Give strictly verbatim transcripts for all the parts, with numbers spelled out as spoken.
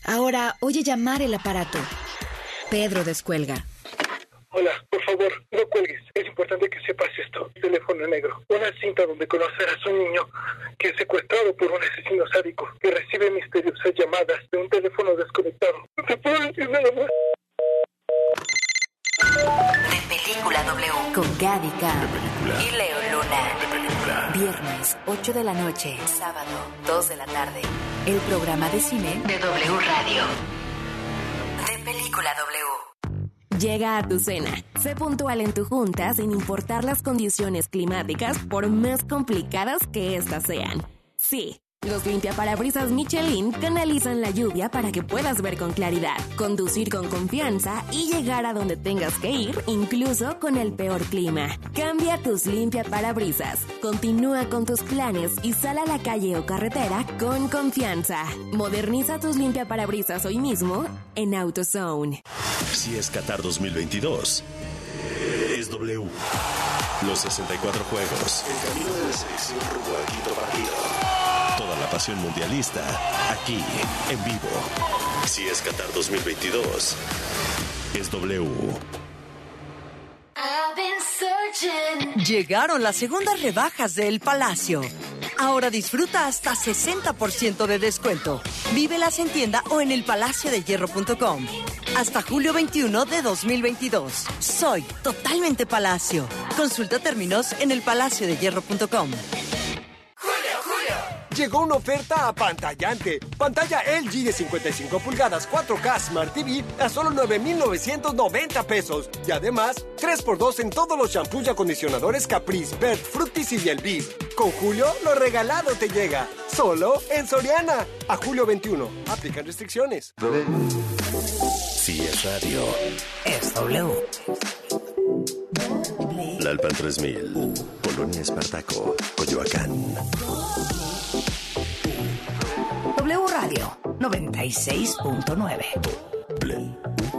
Ahora oye llamar el aparato. Pedro descuelga. Hola, por favor, no cuelgues. Es importante que sepas esto. Teléfono negro. Una cinta donde conocerás a un niño que es secuestrado por un asesino sádico que recibe misteriosas llamadas de un teléfono desconectado. No te puedo decir nada más. De Película W. Con Gaby Cam y Leo Luna. De Película. Viernes, ocho de la noche. Sábado, dos de la tarde. El programa de cine de W Radio. De Película W. Llega a tu cena. Sé puntual en tu junta sin importar las condiciones climáticas, por más complicadas que éstas sean. Sí, los limpiaparabrisas Michelin canalizan la lluvia para que puedas ver con claridad, conducir con confianza y llegar a donde tengas que ir, incluso con el peor clima. Cambia tus limpiaparabrisas. Continúa con tus planes y sal a la calle o carretera con confianza. Moderniza tus limpiaparabrisas hoy mismo en AutoZone. Si es Qatar dos mil veintidós, es W. Los sesenta y cuatro juegos, el camino de la selección rumbo al quinto partido. Toda la pasión mundialista, aquí, en vivo. Si es Qatar dos mil veintidós, es W. Llegaron las segundas rebajas de El Palacio. Ahora disfruta hasta sesenta por ciento de descuento. Vívelas en tienda o en el palacio de hierro punto com. Hasta julio veintiuno de dos mil veintidós. Soy totalmente Palacio. Consulta términos en el palacio de hierro punto com. Llegó una oferta apantallante. Pantalla L G de cincuenta y cinco pulgadas cuatro K Smart T V a solo nueve mil novecientos noventa pesos. Y además, tres por dos en todos los shampoos y acondicionadores Caprice, Bert, Fructis y Elvive. Con Julio, lo regalado te llega. Solo en Soriana. A julio veintiuno. Aplican restricciones. Si es radio, Es W. La Alpan tres mil, Polonia Espartaco, Coyoacán. W Radio noventa y seis punto nueve. Play.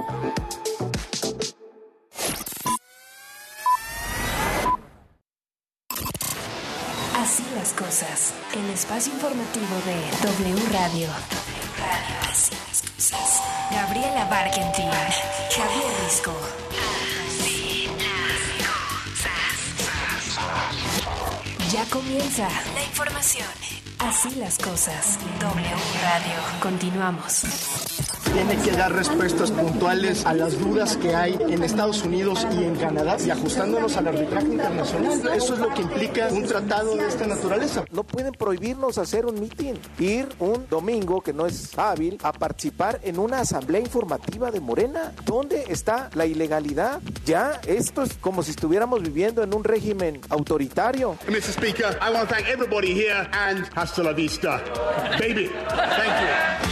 Así las cosas. El espacio informativo de W Radio. W Radio. Así las cosas. Gabriela Barkentin. Javier Risco. Así las cosas. Ya comienza la información. Así las cosas. W Radio. Continuamos. Tiene que dar respuestas puntuales a las dudas que hay en Estados Unidos y en Canadá y ajustándonos al arbitraje internacional. Eso es lo que implica un tratado de esta naturaleza. No pueden prohibirnos hacer un mitin, ir un domingo que no es hábil a participar en una asamblea informativa de Morena. ¿Dónde está la ilegalidad? Ya, esto es como si estuviéramos viviendo en un régimen autoritario. mister Speaker, I want to thank everybody here and hasta la vista. Baby, thank you.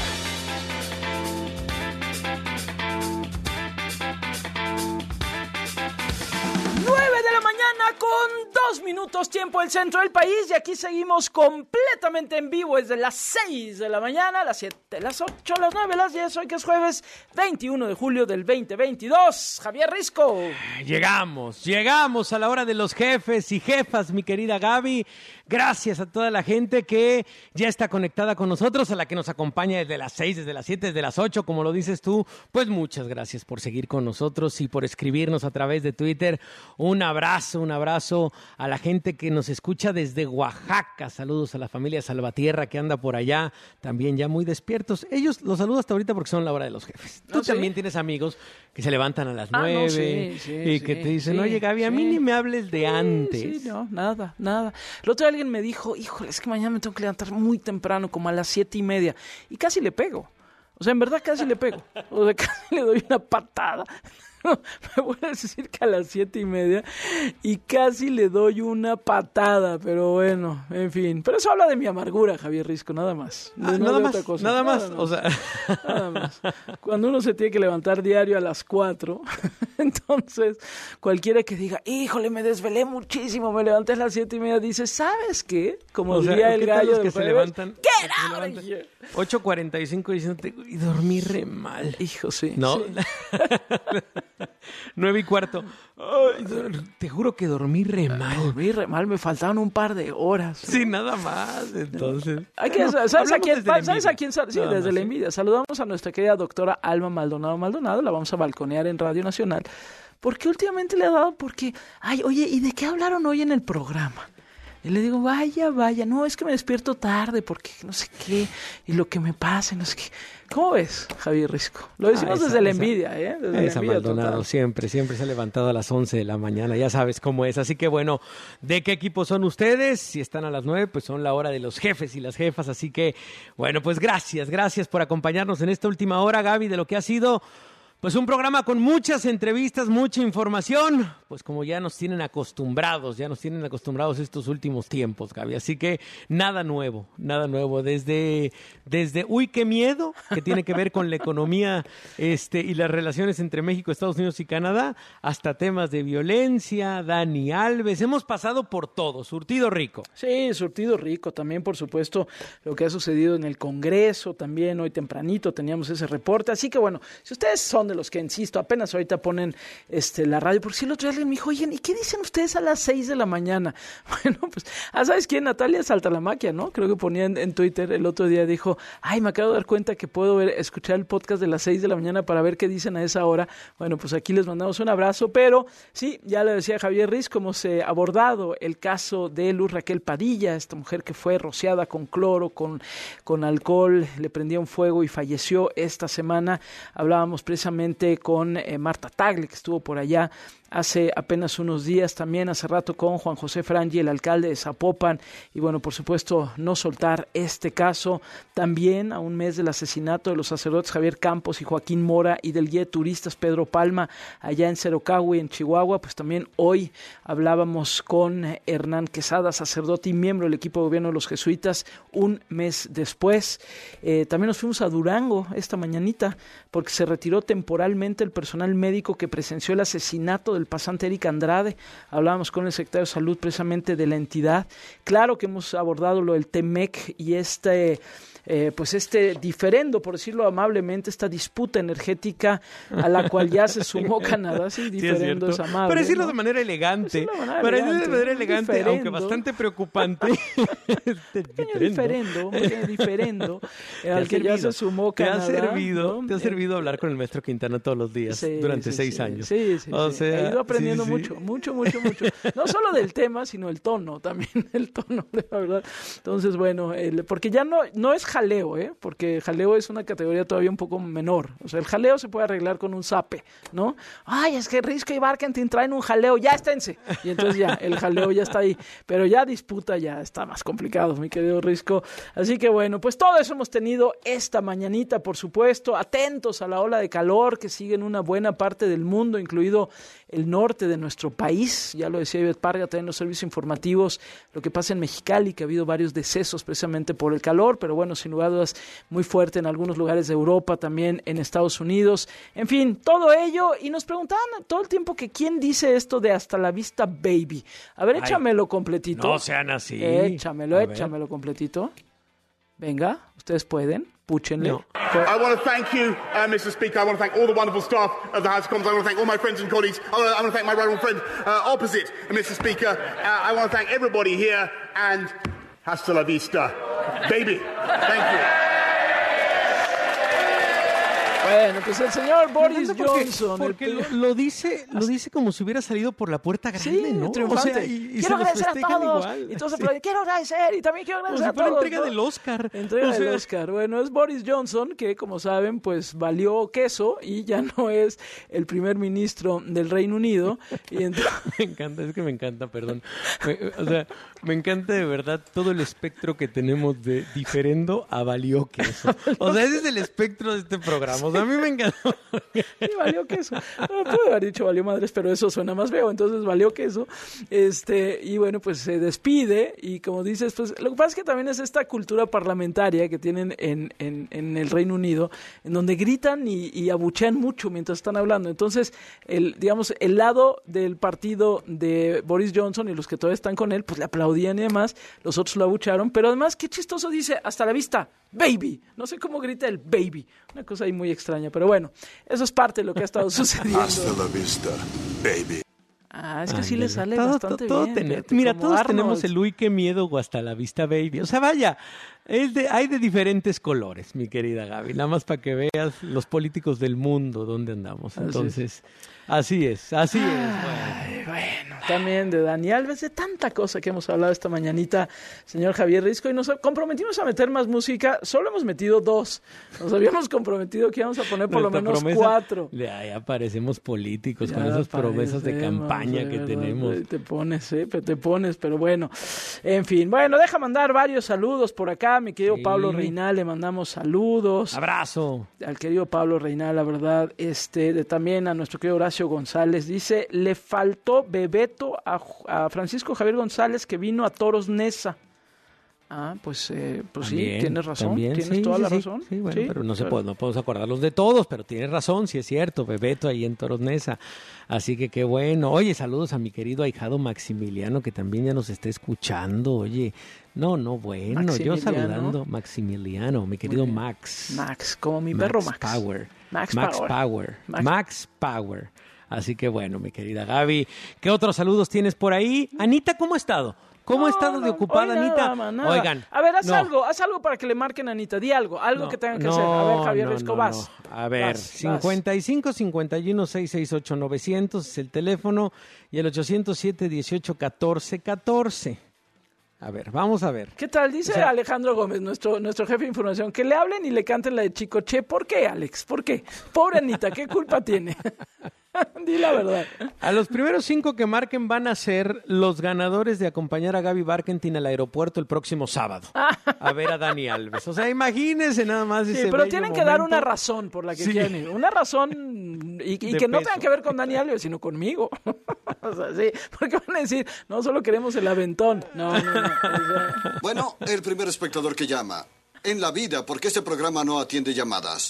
nueve de la mañana con dos minutos tiempo del centro del país y aquí seguimos completamente en vivo desde las seis de la mañana, las siete, las ocho, las nueve, las diez, hoy que es jueves veintiuno de julio del veinte veintidós. Javier Risco. Llegamos, llegamos a la hora de los jefes y jefas, mi querida Gaby. Gracias a toda la gente que ya está conectada con nosotros, a la que nos acompaña desde las seis, desde las siete, desde las ocho, como lo dices tú. Pues muchas gracias por seguir con nosotros y por escribirnos a través de Twitter. Un abrazo, un abrazo a la gente que nos escucha desde Oaxaca. Saludos a la familia Salvatierra que anda por allá, también ya muy despiertos. Ellos los saludo hasta ahorita porque son la hora de los jefes. Tú ¿Ah, también sí? Tienes amigos que se levantan a las ah, nueve no, sí, sí, y que sí, te dicen, sí, oye Gaby, a sí. mí ni me hables de antes. Sí, no, nada, nada. El otro día alguien me dijo, híjole, es que mañana me tengo que levantar muy temprano, como a las siete y media. Y casi le pego. O sea, en verdad casi le pego. O sea, casi le doy una patada. Me voy a decir que a las siete y media y casi le doy una patada, pero bueno, en fin. Pero eso habla de mi amargura, Javier Risco, nada más. Ah, no nada, de más otra cosa. nada más, nada más, o sea, nada más. Cuando uno se tiene que levantar diario a las cuatro, entonces cualquiera que diga, híjole, me desvelé muchísimo, me levanté a las siete y media, dice, ¿sabes qué? Como o diría sea, el gallo los del que se jueves, levantan, get out of here. ocho cuarenta y cinco diciéndote, y dormí re mal. Hijo, sí. ¿No? Sí. Nueve y cuarto. Ay, te juro que dormí re mal. Dormí re mal, me faltaban un par de horas. Sí, nada más, entonces. Hay que, Bueno, ¿sabes, a quién, desde la ¿Sabes a quién? Sí, Nada desde más, la sí. envidia. Saludamos a nuestra querida doctora Alma Maldonado Maldonado, la vamos a balconear en Radio Nacional. Porque últimamente le ha dado, porque, ay, oye, ¿y de qué hablaron hoy en el programa? Y le digo, vaya, vaya, no, es que me despierto tarde porque no sé qué, y lo que me pasa, no sé qué. ¿Cómo ves, Javier Risco? Lo decimos Ah, esa, desde la esa, envidia, ¿eh? Desde esa la envidia Maldonado, total. siempre, siempre se ha levantado a las once de la mañana, ya sabes cómo es. Así que bueno, ¿de qué equipo son ustedes? Si están a las nueve, pues son la hora de los jefes y las jefas. Así que, bueno, pues gracias, gracias por acompañarnos en esta última hora, Gaby, de lo que ha sido... Pues un programa con muchas entrevistas, mucha información, pues como ya nos tienen acostumbrados, ya nos tienen acostumbrados estos últimos tiempos, Gaby. Así que nada nuevo, nada nuevo. Desde, desde uy, qué miedo, que tiene que ver con la economía este, y las relaciones entre México, Estados Unidos y Canadá, hasta temas de violencia, Dani Alves. Hemos pasado por todo, surtido rico. Sí, surtido rico. También, por supuesto, lo que ha sucedido en el Congreso, también hoy tempranito teníamos ese reporte. Así que bueno, si ustedes son de los que, insisto, apenas ahorita ponen este la radio, porque si el otro día alguien me dijo, oigan, ¿y qué dicen ustedes a las seis de la mañana? Bueno, pues, ah, ¿sabes quién? Natalia Saltalamaquia, ¿no? Creo que ponía en, en Twitter el otro día, dijo, ay, me acabo de dar cuenta que puedo ver, escuchar el podcast de las seis de la mañana para ver qué dicen a esa hora. Bueno, pues aquí les mandamos un abrazo, pero sí, ya le decía Javier Riz, cómo se ha abordado el caso de Luz Raquel Padilla, esta mujer que fue rociada con cloro, con, con alcohol, le prendía un fuego y falleció esta semana. Hablábamos precisamente con eh, Marta Tagle, que estuvo por allá hace apenas unos días, también hace rato con Juan José Frangi, el alcalde de Zapopan, y bueno, por supuesto, no soltar este caso. También a un mes del asesinato de los sacerdotes Javier Campos y Joaquín Mora y del guía de turistas Pedro Palma, allá en Cerocahui, en Chihuahua, pues también hoy hablábamos con Hernán Quesada, sacerdote y miembro del equipo de gobierno de los jesuitas, un mes después. Eh, también nos fuimos a Durango esta mañanita, porque se retiró temporalmente el personal médico que presenció el asesinato del pasante Eric Andrade. Hablábamos con el secretario de Salud precisamente de la entidad. Claro que hemos abordado lo del T M E C y este... Eh, pues este diferendo, por decirlo amablemente, esta disputa energética a la cual ya se sumó Canadá. Sí, diferendo sí, es, es amable. Para decirlo ¿no? de manera elegante, de manera para elegante, decirlo de manera elegante, diferendo. aunque bastante preocupante. Un pequeño diferendo, un pequeño diferendo eh, al que ya se sumó Canadá. Te ha servido, ¿no? te ha servido hablar con el maestro Quintana todos los días sí, durante sí, seis sí, años. Sí, sí, o sí. sea, he ido aprendiendo sí, sí. mucho, mucho, mucho, mucho. No solo del tema, sino el tono, también el tono, la verdad. Entonces, bueno, el, porque ya no, no es jaleo, ¿eh? Porque jaleo es una categoría todavía un poco menor. O sea, el jaleo se puede arreglar con un zape, ¿no? Ay, es que Risco y Barkentin traen un jaleo, ya esténse. Y entonces ya, el jaleo ya está ahí. Pero ya disputa ya está más complicado, mi querido Risco. Así que bueno, pues todo eso hemos tenido esta mañanita, por supuesto. Atentos a la ola de calor que sigue en una buena parte del mundo, incluido el norte de nuestro país. Ya lo decía Ivette Parga, también en los servicios informativos, lo que pasa en Mexicali, que ha habido varios decesos precisamente por el calor, pero bueno, sin lugar a dudas, muy fuerte en algunos lugares de Europa, también en Estados Unidos. En fin, todo ello. Y nos preguntaban todo el tiempo que quién dice esto de hasta la vista, baby. A ver, Ay, échamelo completito. No sean así. Échamelo, A ver. échamelo completito. Venga, ustedes pueden. Púchenle. No. I want to thank you, uh, Mister Speaker. I want to thank all the wonderful staff of the House of Commons. I want to thank all my friends and colleagues. I want to, I want to thank my right friend uh, opposite, Mister Speaker. Uh, I want to thank everybody here and hasta la vista, baby. Thank you. Bueno, pues el señor Boris porque, Johnson. Porque el... lo, lo dice lo dice como si hubiera salido por la puerta grande, Sí, ¿no? triunfante. O sea, y, y quiero se los agradecer a festejan todos. igual. Y todos Sí. aplauden. Quiero agradecer y también quiero Como agradecer si a fuera todos. entrega ¿no? del Oscar. Entrega O sea, del Oscar. Bueno, es Boris Johnson, que como saben, pues valió queso y ya no es el primer ministro del Reino Unido. Y entonces... Me encanta, es que me encanta, perdón. Me- o sea, me encanta de verdad todo el espectro que tenemos de diferendo a valió queso. O sea, ese es el espectro de este programa. O sea, a mí me encanta. Sí, valió queso. No, pude haber dicho valió madres, pero eso suena más feo, entonces valió queso. Este, y bueno, pues se despide, y como dices, pues lo que pasa es que también es esta cultura parlamentaria que tienen en, en, en el Reino Unido, en donde gritan y, y abuchean mucho mientras están hablando. Entonces, el, digamos, el lado del partido de Boris Johnson y los que todavía están con él, pues le aplaudían y demás, los otros lo abucharon, pero además, qué chistoso dice, hasta la vista, baby. No sé cómo grita el baby. Una cosa ahí muy extraña, pero bueno, eso es parte de lo que ha estado sucediendo. Hasta la vista, baby. Ah, es que Ay, sí le sale todo, bastante todo bien. ten- fíjate, mira, como todos Arnold. tenemos el uy, qué miedo o hasta la vista, baby. O sea, vaya, es de, hay de diferentes colores, mi querida Gaby. Nada más para que veas los políticos del mundo dónde andamos. Así Entonces, así es, así es. Ay, bueno, también de Dani Alves, de tanta cosa que hemos hablado esta mañanita, señor Javier Risco, y nos comprometimos a meter más música. Solo hemos metido dos. Nos habíamos comprometido que íbamos a poner por Nuestra lo menos promesa- cuatro. Ya, ya parecemos políticos con Ya esas promesas de parecemos, campaña de que verdad, tenemos. Te pones, eh, te pones, pero bueno. En fin, bueno, deja mandar varios saludos por acá. Mi querido Sí. Pablo Reinal, le mandamos saludos. Abrazo. Al querido Pablo Reinal, la verdad. Este, de, también a nuestro querido Horacio González. Dice, le faltó Bebeto a, a Francisco Javier González que vino a Toros Nesa. Ah, pues, eh, pues También, sí, tienes razón, también, tienes sí, toda sí, la sí. razón. Sí, bueno, Sí, pero no se pero- puede, no podemos acordarlos de todos, pero tienes razón, sí es cierto, Bebeto ahí en Toros Nesa. Así que qué bueno. Oye, saludos a mi querido ahijado Maximiliano, que también ya nos está escuchando. Oye, no, no, bueno, yo Maximiliano. saludando Maximiliano, mi querido bien. Max. Max, como mi perro Max. Power. Max Max Power. Power. Max- Max Power. Así que bueno, mi querida Gaby, ¿qué otros saludos tienes por ahí? Anita, ¿cómo ha estado? ¿Cómo ha estado de ocupada, Hoy nada, Anita? ma, nada. Oigan. A ver, haz no. algo, haz algo para que le marquen a Anita. Di algo, algo No, que tengan que no, hacer. A ver, Javier no, Risco, no, vas. no. A ver, Vas, vas. cincuenta y cinco, cincuenta y uno, seiscientos sesenta y ocho, novecientos es el teléfono y el ochocientos siete, dieciocho, catorce, catorce. A ver, vamos a ver. ¿Qué tal? Dice O sea- Alejandro Gómez, nuestro, nuestro jefe de información, que le hablen y le canten la de Chicoche. ¿Por qué, Alex? ¿Por qué? Pobre Anita, ¿qué culpa tiene? Di la verdad. A los primeros cinco que marquen van a ser los ganadores de acompañar a Gaby Barkentin al aeropuerto el próximo sábado a ver a Dani Alves. O sea, imagínense nada más Sí, ese pero bello tienen que dar momento. una razón por la que Sí. quieren ir. Una razón y, y De que no peso. tenga que ver con Dani Alves, sino conmigo. O sea, sí, porque van a decir, no solo queremos el aventón. No, no, no. O sea, Bueno, el primer espectador que llama. En la vida, ¿por qué este programa no atiende llamadas?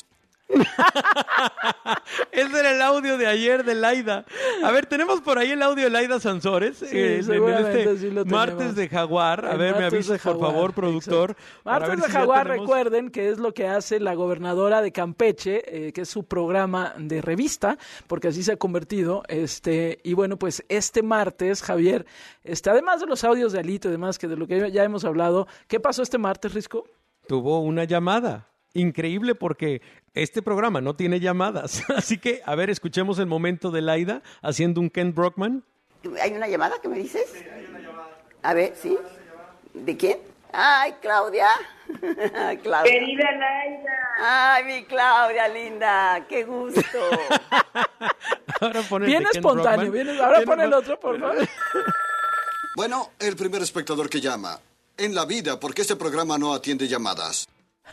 Ese era el audio de ayer de Laida. A ver, tenemos por ahí el audio de Laida Sansores. Sí, eh, en seguramente este sí lo tenemos. martes de Jaguar. A El ver, me martes avisas, de por Jaguar, favor, productor. exacto. para Martes ver de si ya Jaguar, tenemos- recuerden que es lo que hace la gobernadora de Campeche, eh, que es su programa de revista, porque así se ha convertido. Este, y bueno, pues este martes, Javier, este, además de los audios de Alito y demás, que de lo que ya hemos hablado, ¿qué pasó este martes, Risco? Tuvo una llamada. Increíble porque este programa no tiene llamadas. Así que, a ver, escuchemos el momento de Laida haciendo un Ken Brockman. ¿Hay una llamada que me dices? Sí, hay una llamada. A ver, ¿sí? ¿De quién? Ay, Claudia. Claudia. Querida Laida. Ay, mi Claudia linda, qué gusto. Ahora pon el Bien de Ken espontáneo, Brockman. bien, ahora Ken pon el Bro- otro, por favor. Bueno, el primer espectador que llama. En la vida, ¿por qué este programa no atiende llamadas?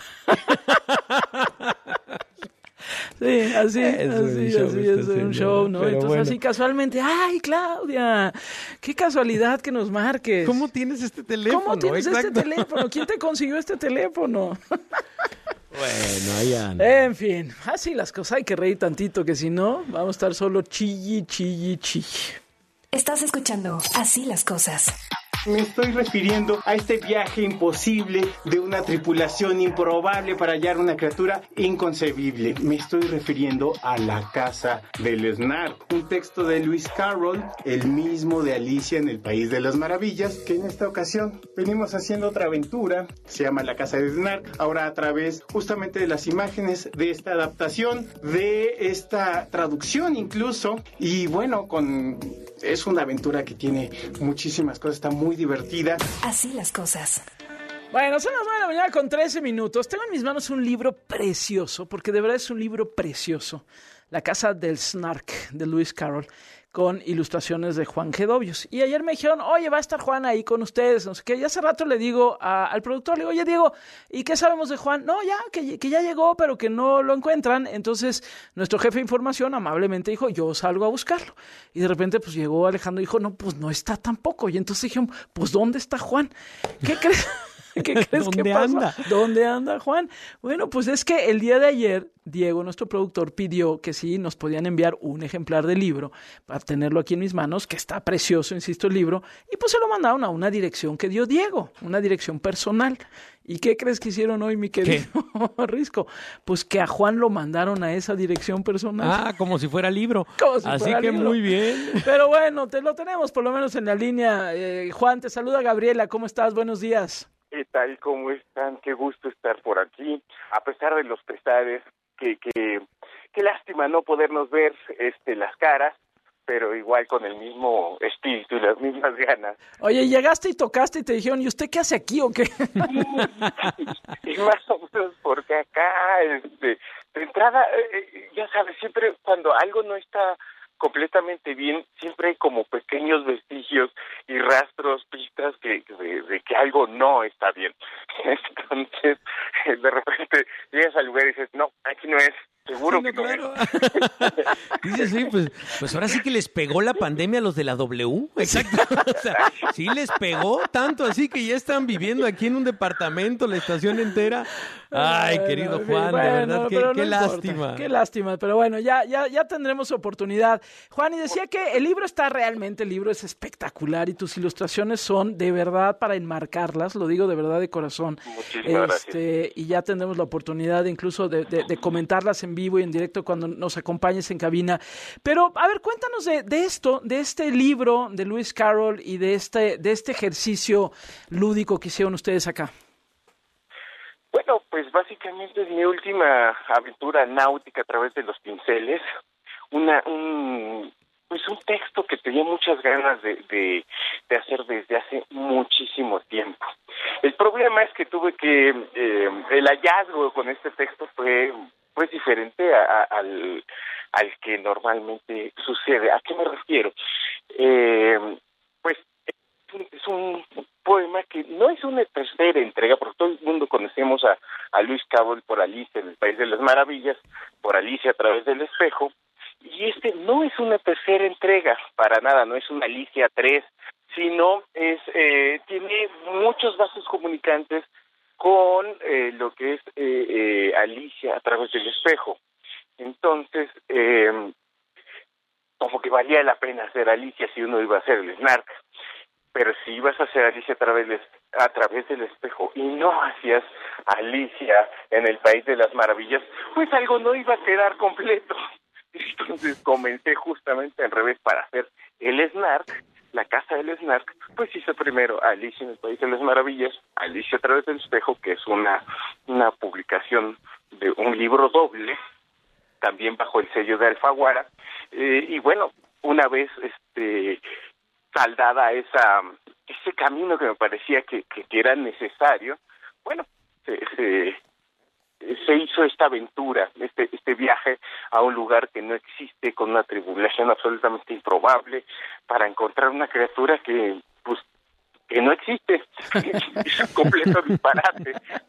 Sí, así, Es un así, show así, esta es un señora, show, ¿no? pero Entonces bueno. así casualmente, ¡ay, Claudia! ¡Qué casualidad que nos marques! ¿Cómo tienes este teléfono? ¿Cómo tienes Exacto. este teléfono? ¿Quién te consiguió este teléfono? Bueno, ahí anda. En fin, así las cosas, hay que reír tantito, que si no, vamos a estar solo chilli, chilli, chilli. Estás escuchando Así las cosas. Me estoy refiriendo a este viaje imposible de una tripulación improbable para hallar una criatura inconcebible. Me estoy refiriendo a La Casa del Snark, un texto de Lewis Carroll, el mismo de Alicia en el País de las Maravillas, que en esta ocasión venimos haciendo otra aventura, se llama La Casa del Snark, ahora a través justamente de las imágenes de esta adaptación, de esta traducción incluso, y bueno, con... es una aventura que tiene muchísimas cosas, está muy divertida. Así las cosas. Bueno, son las nueve de la mañana con trece minutos. Tengo en mis manos un libro precioso, porque de verdad es un libro precioso. La Casa del Snark, de Lewis Carroll, con ilustraciones de Juan G. Dobios. Y ayer me dijeron, oye, va a estar Juan ahí con ustedes, no sé qué. Y hace rato le digo a, al productor, le digo, oye, Diego, ¿y qué sabemos de Juan? No, ya, que, que ya llegó, pero que no lo encuentran. Entonces, nuestro jefe de información amablemente dijo, yo salgo a buscarlo. Y de repente, pues, llegó Alejandro y dijo, no, pues, no está tampoco. Y entonces dijeron, pues, ¿dónde está Juan? ¿Qué crees? ¿Qué crees que ¿Dónde pasó? anda? ¿Dónde anda Juan? Bueno, pues es que el día de ayer, Diego, nuestro productor, pidió que sí nos podían enviar un ejemplar del libro para tenerlo aquí en mis manos, que está precioso, insisto, el libro, y pues se lo mandaron a una dirección que dio Diego, una dirección personal. ¿Y qué crees que hicieron hoy, mi querido Risco? Pues que a Juan lo mandaron a esa dirección personal. Ah, como si fuera libro. Como si Así fuera que libro. muy bien. Pero bueno, te lo tenemos por lo menos en la línea. Eh, Juan, te saluda Gabriela. ¿Cómo estás? Buenos días. ¿Qué tal? ¿Cómo están? Qué gusto estar por aquí. A pesar de los pesares, que, que, qué lástima no podernos ver este, las caras, pero igual con el mismo espíritu y las mismas ganas. Oye, llegaste y tocaste y te dijeron, ¿y usted qué hace aquí o qué? Y más o menos porque acá, este, de entrada, eh, ya sabes, siempre cuando algo no está completamente bien, siempre hay como pequeños vestigios y rastros, pistas que de, de que algo no está bien. Entonces, de repente llegas al lugar y dices, no, aquí no es. Seguro sí, no, que no claro. Dices, sí, pues, pues ahora sí que les pegó la pandemia a los de la W. Exacto. O sea, sí les pegó tanto así que ya están viviendo aquí en un departamento, la estación entera. Ay, bueno, querido Juan, bueno, de verdad, qué, qué no lástima. Importa, qué lástima, pero bueno, ya, ya, ya tendremos oportunidad. Juan, y decía que el libro está realmente, el libro es espectacular y tus ilustraciones son de verdad para enmarcarlas, lo digo de verdad de corazón. Muchísimas este, gracias. Y ya tendremos la oportunidad incluso de, de, de comentarlas en vivo y en directo cuando nos acompañes en cabina. Pero, a ver, cuéntanos de, de esto, de este libro de Lewis Carroll y de este, de este ejercicio lúdico que hicieron ustedes acá. Bueno, pues básicamente es mi última aventura náutica a través de los pinceles. Una, un, pues un texto que tenía muchas ganas de, de, de hacer desde hace muchísimo tiempo. El problema es que tuve que, eh, el hallazgo con este texto fue pues diferente a, a, al, al que normalmente sucede. ¿A qué me refiero? Eh, pues es un, es un poema que no es una tercera entrega, porque todo el mundo conocemos a, a Lewis Carroll por Alicia en el País de las Maravillas, por Alicia a través del espejo, y este no es una tercera entrega, para nada, no es una Alicia tres, sino es eh, tiene muchos vasos comunicantes con eh, lo que es eh, eh, Alicia a través del espejo. Entonces, eh, como que valía la pena hacer Alicia si uno iba a hacer el Snark, pero si ibas a hacer Alicia a través, de, a través del espejo y no hacías Alicia en el País de las Maravillas, pues algo no iba a quedar completo. Entonces comencé justamente al revés para hacer el Snark, la casa del Snark, pues hice primero Alicia en el País de las Maravillas, Alicia a través del espejo, que es una, una publicación de un libro doble, también bajo el sello de Alfaguara, eh, y bueno, una vez este saldada esa ese camino que me parecía que, que, que era necesario, bueno, se, se se hizo esta aventura, este este viaje a un lugar que no existe, con una tribulación absolutamente improbable, para encontrar una criatura que, pues, que no existe. Es un completo disparate.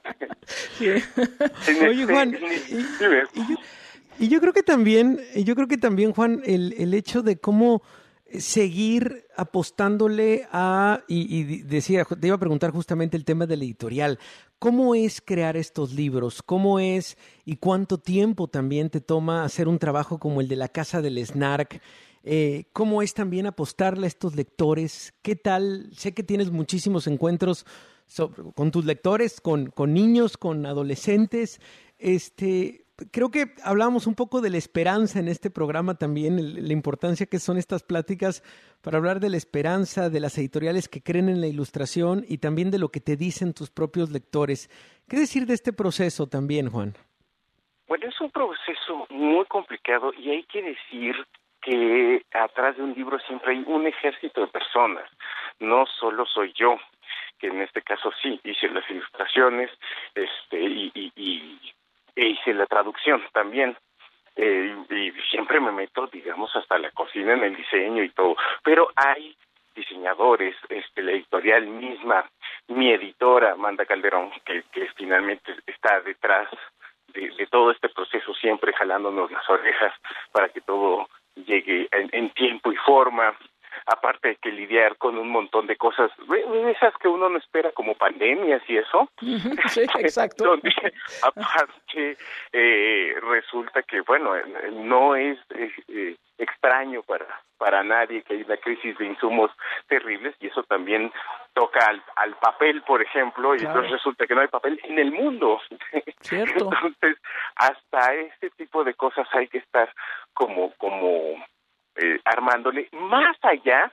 Sí. Oye, este, Juan, y, y, yo, y yo creo que también, yo creo que también, Juan, el, el hecho de cómo seguir apostándole a, y, y decía, te iba a preguntar justamente el tema del editorial, ¿cómo es crear estos libros? ¿Cómo es y cuánto tiempo también te toma hacer un trabajo como el de la Casa del Snark? Eh, ¿Cómo es también apostarle a estos lectores? ¿Qué tal? Sé que tienes muchísimos encuentros sobre, con tus lectores, con, con niños, con adolescentes. Este, creo que hablábamos un poco de la esperanza en este programa también, el, la importancia que son estas pláticas para hablar de la esperanza, de las editoriales que creen en la ilustración y también de lo que te dicen tus propios lectores. ¿Qué decir de este proceso también, Juan? Bueno, es un proceso muy complicado y hay que decir que atrás de un libro siempre hay un ejército de personas, no solo soy yo, que en este caso sí hice las ilustraciones, este y, y, y e hice la traducción también, eh, y siempre me meto, digamos, hasta la cocina en el diseño y todo, pero hay diseñadores, este la editorial misma, mi editora, Amanda Calderón, que, que finalmente está detrás de, de todo este proceso, siempre jalándonos las orejas para que todo llegue en, en tiempo y forma. aparte de que lidiar con un montón de cosas, esas que uno no espera como pandemias y eso. Sí, exacto. Donde aparte eh, resulta que, bueno, no es eh, extraño para para nadie que hay una crisis de insumos terribles, y eso también toca al, al papel, por ejemplo, y claro. Entonces resulta que no hay papel en el mundo. Cierto. Entonces, hasta este tipo de cosas hay que estar como, como eh, armándole, más allá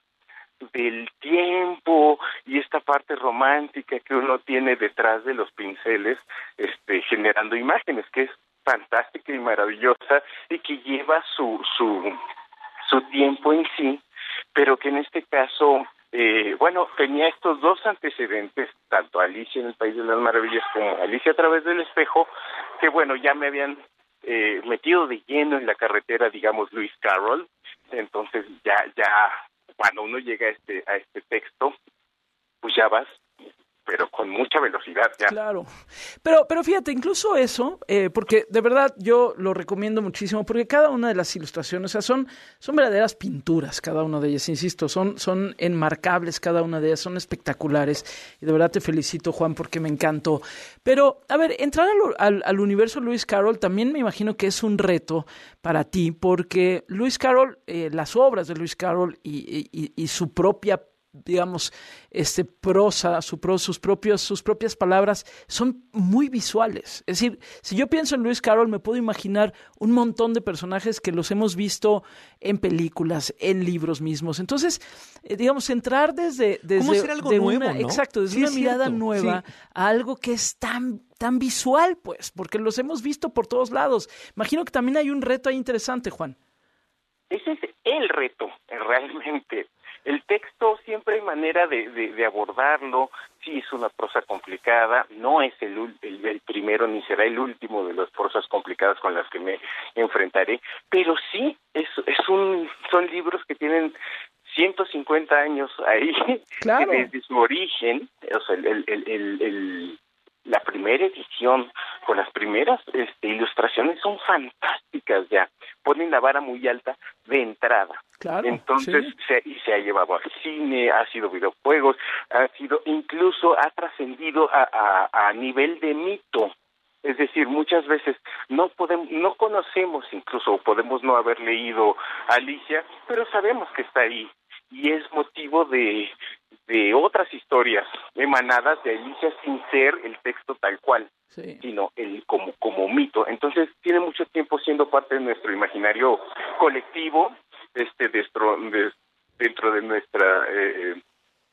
del tiempo y esta parte romántica que uno tiene detrás de los pinceles, este, generando imágenes, que es fantástica y maravillosa, y que lleva su su su tiempo en sí, pero que en este caso, eh, bueno, tenía estos dos antecedentes, tanto Alicia en el País de las Maravillas como Alicia a través del espejo, que bueno, ya me habían eh, metido de lleno en la carretera, digamos, Lewis Carroll. Entonces ya, ya, cuando uno llega a este, a este texto, pues ya vas, pero con mucha velocidad ya. Claro, pero pero fíjate, incluso eso, eh, porque de verdad yo lo recomiendo muchísimo, porque cada una de las ilustraciones, o sea, son, son verdaderas pinturas, cada una de ellas, insisto, son, son enmarcables cada una de ellas, son espectaculares, y de verdad te felicito, Juan, porque me encantó. Pero, a ver, entrar al, al, al universo Lewis Carroll también me imagino que es un reto para ti, porque Lewis Carroll, eh, las obras de Lewis Carroll y, y, y su propia digamos, este prosa, su pro, sus propios, sus propias palabras son muy visuales. Es decir, si yo pienso en Lewis Carroll, me puedo imaginar un montón de personajes que los hemos visto en películas, en libros mismos. Entonces, eh, digamos, entrar desde, desde ¿Cómo hacer algo de nuevo, una, ¿no? exacto, desde Sí, una es mirada cierto, nueva sí. a algo que es tan tan visual, pues, porque los hemos visto por todos lados. Imagino que también hay un reto ahí interesante, Juan. Ese es el reto, realmente. El texto siempre hay manera de, de, de abordarlo. Sí, es una prosa complicada, no es el, el, el primero ni será el último de las prosas complicadas con las que me enfrentaré, pero sí, es, es un, son libros que tienen ciento cincuenta años ahí, claro. Que desde su origen, o sea, el, el, el, el, el la primera edición con las primeras este, ilustraciones son fantásticas ya, ponen la vara muy alta de entrada. Claro, entonces sí. se, y se ha llevado al cine, ha sido videojuegos, ha sido incluso ha trascendido a, a, a nivel de mito. Es decir, muchas veces no podemos, no conocemos, incluso podemos no haber leído a Alicia, pero sabemos que está ahí y es motivo de de otras historias emanadas de Alicia sin ser el texto tal cual, sí. sino el como como mito. Entonces tiene mucho tiempo siendo parte de nuestro imaginario colectivo, este dentro de, dentro de nuestra eh,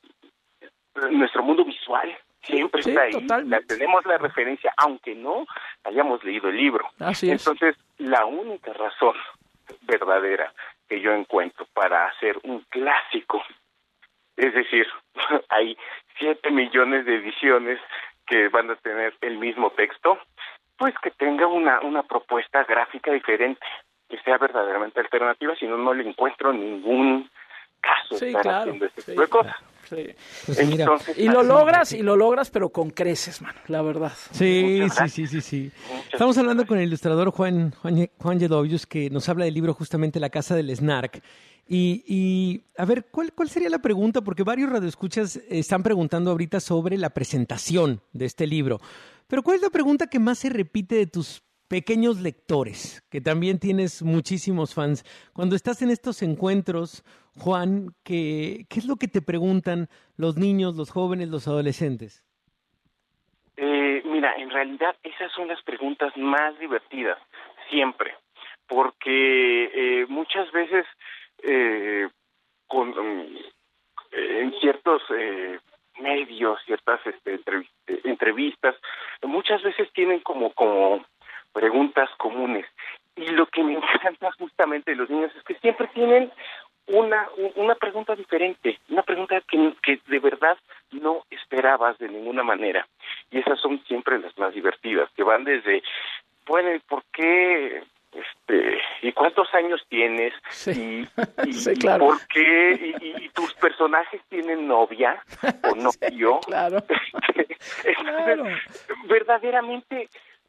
nuestro mundo visual. Siempre sí, está ahí, totalmente. La, tenemos la referencia, aunque no hayamos leído el libro. Así es. Entonces, la única razón verdadera que yo encuentro para hacer un clásico, es decir, hay siete millones de ediciones que van a tener el mismo texto, pues que tenga una, una propuesta gráfica diferente, que sea verdaderamente alternativa, si no, no le encuentro ningún caso sí, estar claro, haciendo este sí, tipo de cosas. Sí. Pues mira, Entonces, y lo logras, y lo logras, pero con creces, mano, la verdad. Sí, sí, sí, sí, sí. Estamos hablando con el ilustrador Juan Juan, Juan Yedovius, que nos habla del libro justamente La Casa del Snark. Y, y a ver, ¿cuál, ¿cuál sería la pregunta? Porque varios radioescuchas están preguntando ahorita sobre la presentación de este libro. Pero ¿cuál es la pregunta que más se repite de tus pequeños lectores? Que también tienes muchísimos fans. Cuando estás en estos encuentros, Juan, ¿qué, qué es lo que te preguntan los niños, los jóvenes, los adolescentes? Eh, mira, en realidad esas son las preguntas más divertidas, siempre. Porque eh, muchas veces... Eh, con eh, en ciertos eh, medios, ciertas este, entrevistas, muchas veces tienen como como preguntas comunes, y lo que me encanta justamente de los niños es que siempre tienen una una pregunta diferente, una pregunta que, que de verdad no esperabas de ninguna manera, y esas son siempre las más divertidas, que van desde, bueno, ¿por qué? Este, ¿y cuántos años tienes? Sí. ¿Y, y, sí, claro. ¿y por qué? ¿Y, y, y tus personajes tienen novia o novio? Sí, claro. Entonces, claro. verdaderamente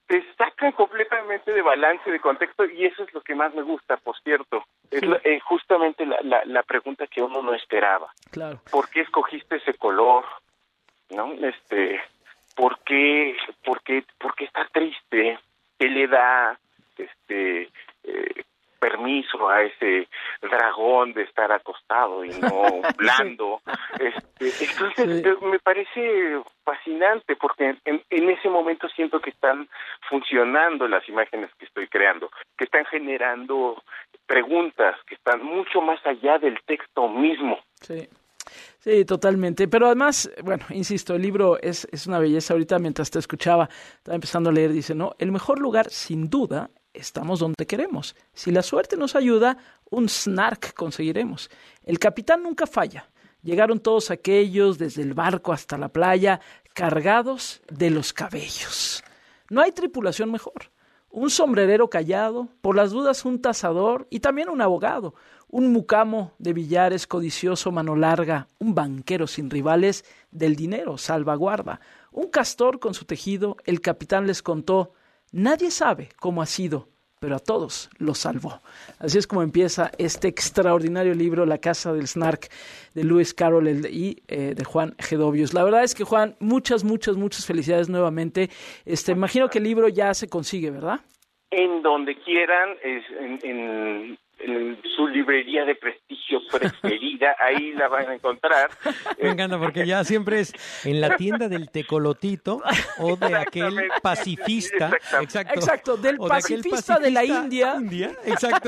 te sacan completamente de balance, de contexto, y eso es lo que más me gusta, por cierto. Es Sí. la- eh, justamente la, la, la pregunta que uno no esperaba. Claro. ¿Por qué escogiste ese color? ¿No? Este, ¿por qué, por qué, por qué está triste? ¿Qué le da este eh, permiso a ese dragón de estar acostado y no blando? Este, entonces Sí. eh, me parece fascinante porque en, en ese momento siento que están funcionando las imágenes que estoy creando, que están generando preguntas que están mucho más allá del texto mismo. Sí. Sí, totalmente. Pero además, bueno, insisto, el libro es, es una belleza. Ahorita mientras te escuchaba, estaba empezando a leer, dice, no, el mejor lugar, sin duda, estamos donde queremos. Si la suerte nos ayuda, un snark conseguiremos. El capitán nunca falla. Llegaron todos aquellos, desde el barco hasta la playa, cargados de los cabellos. No hay tripulación mejor. Un sombrerero callado, por las dudas un tasador y también un abogado, un mucamo de billares codicioso mano larga, un banquero sin rivales del dinero salvaguarda, un castor con su tejido, el capitán les contó, nadie sabe cómo ha sido, pero a todos los salvó. Así es como empieza este extraordinario libro, La Casa del Snark, de Lewis Carroll el- y eh, de Juan Gedovius. La verdad es que, Juan, muchas, muchas, muchas felicidades nuevamente. Este, imagino que el libro ya se consigue, ¿verdad? En donde quieran, es en, en, en su librería de prestigio preferida, ahí la van a encontrar. Me encanta porque ya siempre es en la tienda del tecolotito o de aquel pacifista. Exacto. Exacto, del O de aquel pacifista de la pacifista India. Exacto.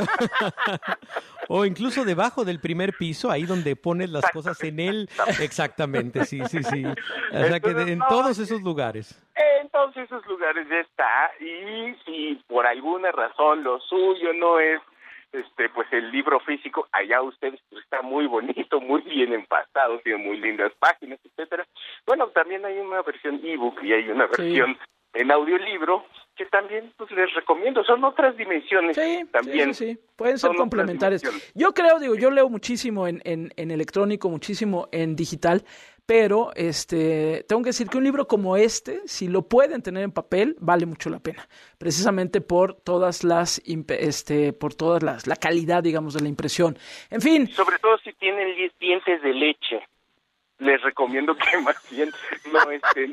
O incluso debajo del primer piso, ahí donde pones las cosas en él. Exactamente, sí, sí, sí. O sea que de- en todos esos lugares. En todos esos lugares ya está, y si por alguna razón lo suyo no es este pues el libro físico, allá ustedes, pues está muy bonito, muy bien empastado, tiene muy lindas páginas, etcétera. Bueno, también hay una versión ebook y hay una versión en audiolibro que también pues les recomiendo, son otras dimensiones también. Sí, sí, sí. Pueden ser Son otras complementarias. dimensiones. Yo creo, digo, yo leo muchísimo en, en, en electrónico, muchísimo en digital, pero este, tengo que decir que un libro como este, si lo pueden tener en papel, vale mucho la pena, precisamente por todas las, imp- este, por todas las, la calidad, digamos, de la impresión. En fin. Sobre todo si tienen li- dientes de leche. Les recomiendo que más bien no estén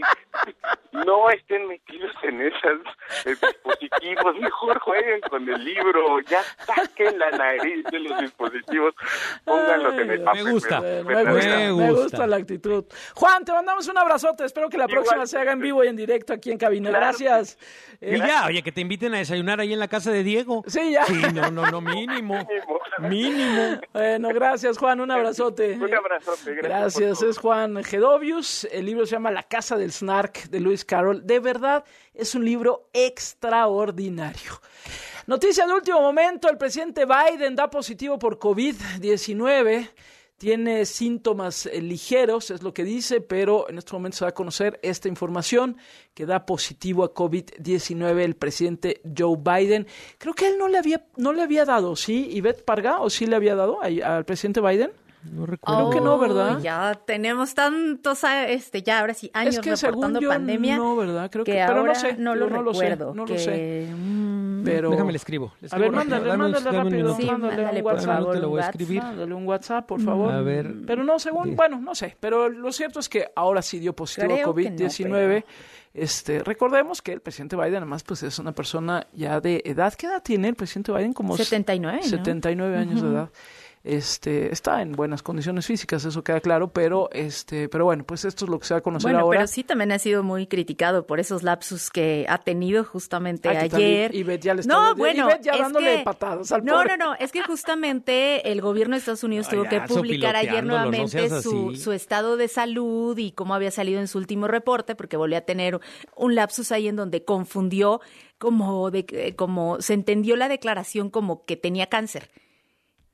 no estén metidos en esos eh, dispositivos, mejor jueguen con el libro, ya saquen la nariz de los dispositivos, pónganlos en el papel. Me gusta, me gusta, me gusta la actitud. Juan, te mandamos un abrazote, espero que la próxima se haga en vivo y en directo aquí en cabina. Claro. Gracias. Y ya, oye, que te inviten a desayunar ahí en la casa de Diego. Sí, ya. Sí, no, no, no, mínimo. Mínimo. Bueno, gracias, Juan, un abrazote. Un abrazote, gracias. Gracias, es Juan Gedovius. El libro se llama La Casa del Snark de Lewis Carroll. De verdad, es un libro extraordinario. Noticia de último momento, el presidente Biden da positivo por COVID diecinueve. Tiene síntomas eh, ligeros, es lo que dice, pero en este momento se va a conocer esta información que da positivo a COVID diecinueve el presidente Joe Biden. Creo que él no le había, no le había dado, ¿sí? Ivette Parga, ¿o sí le había dado a- al presidente Biden? No recuerdo. Creo que no, ¿verdad? Oh, ya tenemos tantos, ah, este, ya ahora sí, años Es que reportando según yo, pandemia. no, ¿verdad? Creo que, que pero ahora no sé, no lo digo, no sé, recuerdo. no lo que, sé. mm, Pero... Déjame le escribo. le A escribo ver, rápido. mándale, Dame un- mándale dame un rápido, minuto. Sí, mándale mándale, un por WhatsApp. favor, te lo voy a un escribir. Mándale un WhatsApp, por favor. A ver. Pero no, según, bueno, no sé, pero lo cierto es que ahora sí dio positivo a Creo que COVID diecinueve. no, Este, recordemos que el presidente Biden además pues es una persona ya de edad. ¿Qué edad tiene el presidente Biden? Como setenta y nueve, ¿no? setenta y nueve años Ujú. de edad. Este, está en buenas condiciones físicas, eso queda claro, pero este, pero bueno, pues esto es lo que se va a conocer Bueno, ahora. pero sí también ha sido muy criticado por esos lapsus que ha tenido justamente Ah, ¿qué tal? ayer. Ivette ya le está- no, Ivette bueno, ya es dándole que- patadas al no, pobre. no, no, es que justamente el gobierno de Estados Unidos tuvo Ay, que ya, publicar ayer sopiloteándolo, no nuevamente seas su, así. su estado de salud y cómo había salido en su último reporte, porque volvió a tener un lapsus ahí en donde confundió como de que- como se entendió la declaración como que tenía cáncer.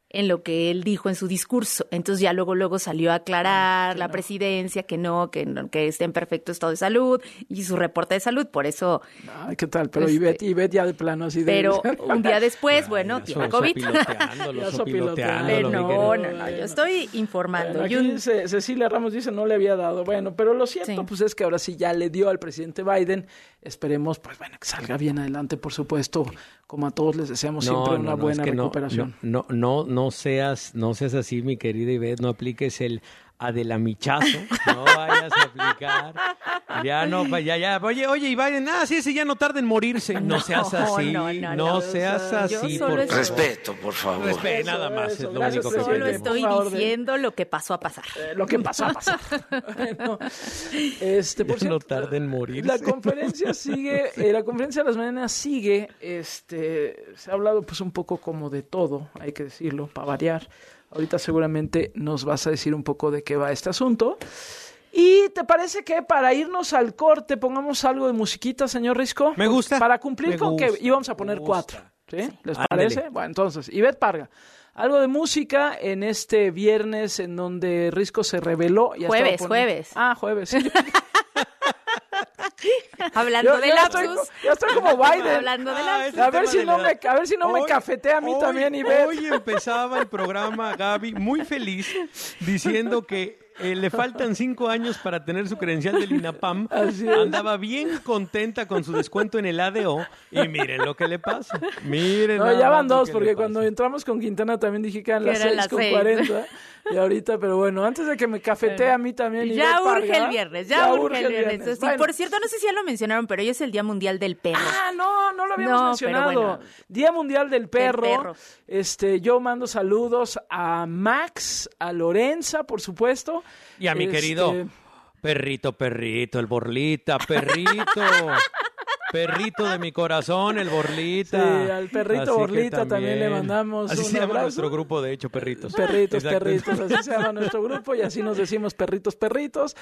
en lo que él dijo en su discurso. Entonces ya luego luego salió a aclarar la presidencia que no, que no, que está en perfecto estado de salud y su reporte de salud, por eso... Ay, ¿qué tal? Pero este, Ivette, Ivette ya de plano así de... Pero un día después, bueno, tiene COVID. Sopiloteándolo, No, sopiloteándolo, no, no, no, yo estoy informando. Bueno, aquí un... dice, Cecilia Ramos dice no le había dado. Bueno, pero lo cierto Sí. pues es que ahora sí ya le dio al presidente Biden. Esperemos, pues bueno, que salga bien adelante, por supuesto. Como a todos les deseamos No, siempre no, una no, buena es que no, recuperación. No, no, no, no seas, no seas así, mi querida Ivette, no apliques el adelamichazo, no vayas a aplicar. Ya no, ya, ya, oye, oye, y Biden, ah, sí, sí, ya no tarda en morirse. No, no seas así, no, no, no, no seas así, por favor. Respeto, por favor. Respeto, nada más, eso, es lo gracias, único que Solo pedimos. estoy favor, diciendo lo que pasó a pasar. Eh, lo que pasó a pasar. Bueno, este, por Ya no cierto, tarda en morirse. la conferencia sigue, eh, la conferencia de las mañanas sigue, este, se ha hablado pues un poco como de todo, hay que decirlo, para variar. Ahorita seguramente nos vas a decir un poco de qué va este asunto. ¿Y te parece que para irnos al corte pongamos algo de musiquita, señor Risco? Me gusta. Para cumplir Me con gusta, que íbamos a poner me cuatro. gusta. ¿Sí? ¿Les Ándele. parece? Bueno, entonces, Ivette Parga. Algo de música en este viernes en donde Risco se reveló. Y Jueves, estaba poniendo- jueves. Ah, jueves. sí. Hablando Yo- de yo ya lapsus. estoy- ya estoy como Biden. Hablando de Ah, lapsus. ese A ver tema si de no la- me, a ver si no me Hoy- cafetea a mí hoy- también, Ivette. Hoy empezaba el programa Gaby muy feliz diciendo que eh, le faltan cinco años para tener su credencial del INAPAM. Así es. Andaba bien contenta con su descuento en el A D O y miren lo que le pasa. Miren No, nada ya más van lo dos, que porque le pasa. cuando entramos con Quintana también dije que eran Que las eran seis las con seis. cuarenta. Y ahorita, pero bueno, antes de que me cafetee a mí también. Ya Ivette urge Parga, el viernes, ya, urge el viernes. Sí, Bueno. por cierto, no sé si ya lo mencionaron, pero hoy es el Día Mundial del Perro. Ah, no, no lo habíamos No, mencionado. pero bueno. Día Mundial del perro. perro. Este, yo mando saludos a Max, a Lorenza, por supuesto. Y a mi Este, querido perrito, perrito, el Borlita, perrito. Perrito de mi corazón, el Borlita. Sí, al perrito Así que Borlita también le mandamos Así un se llama abrazo. nuestro grupo, de hecho, perritos. Perritos, Exacto. perritos, así se llama nuestro grupo y así nos decimos perritos, perritos.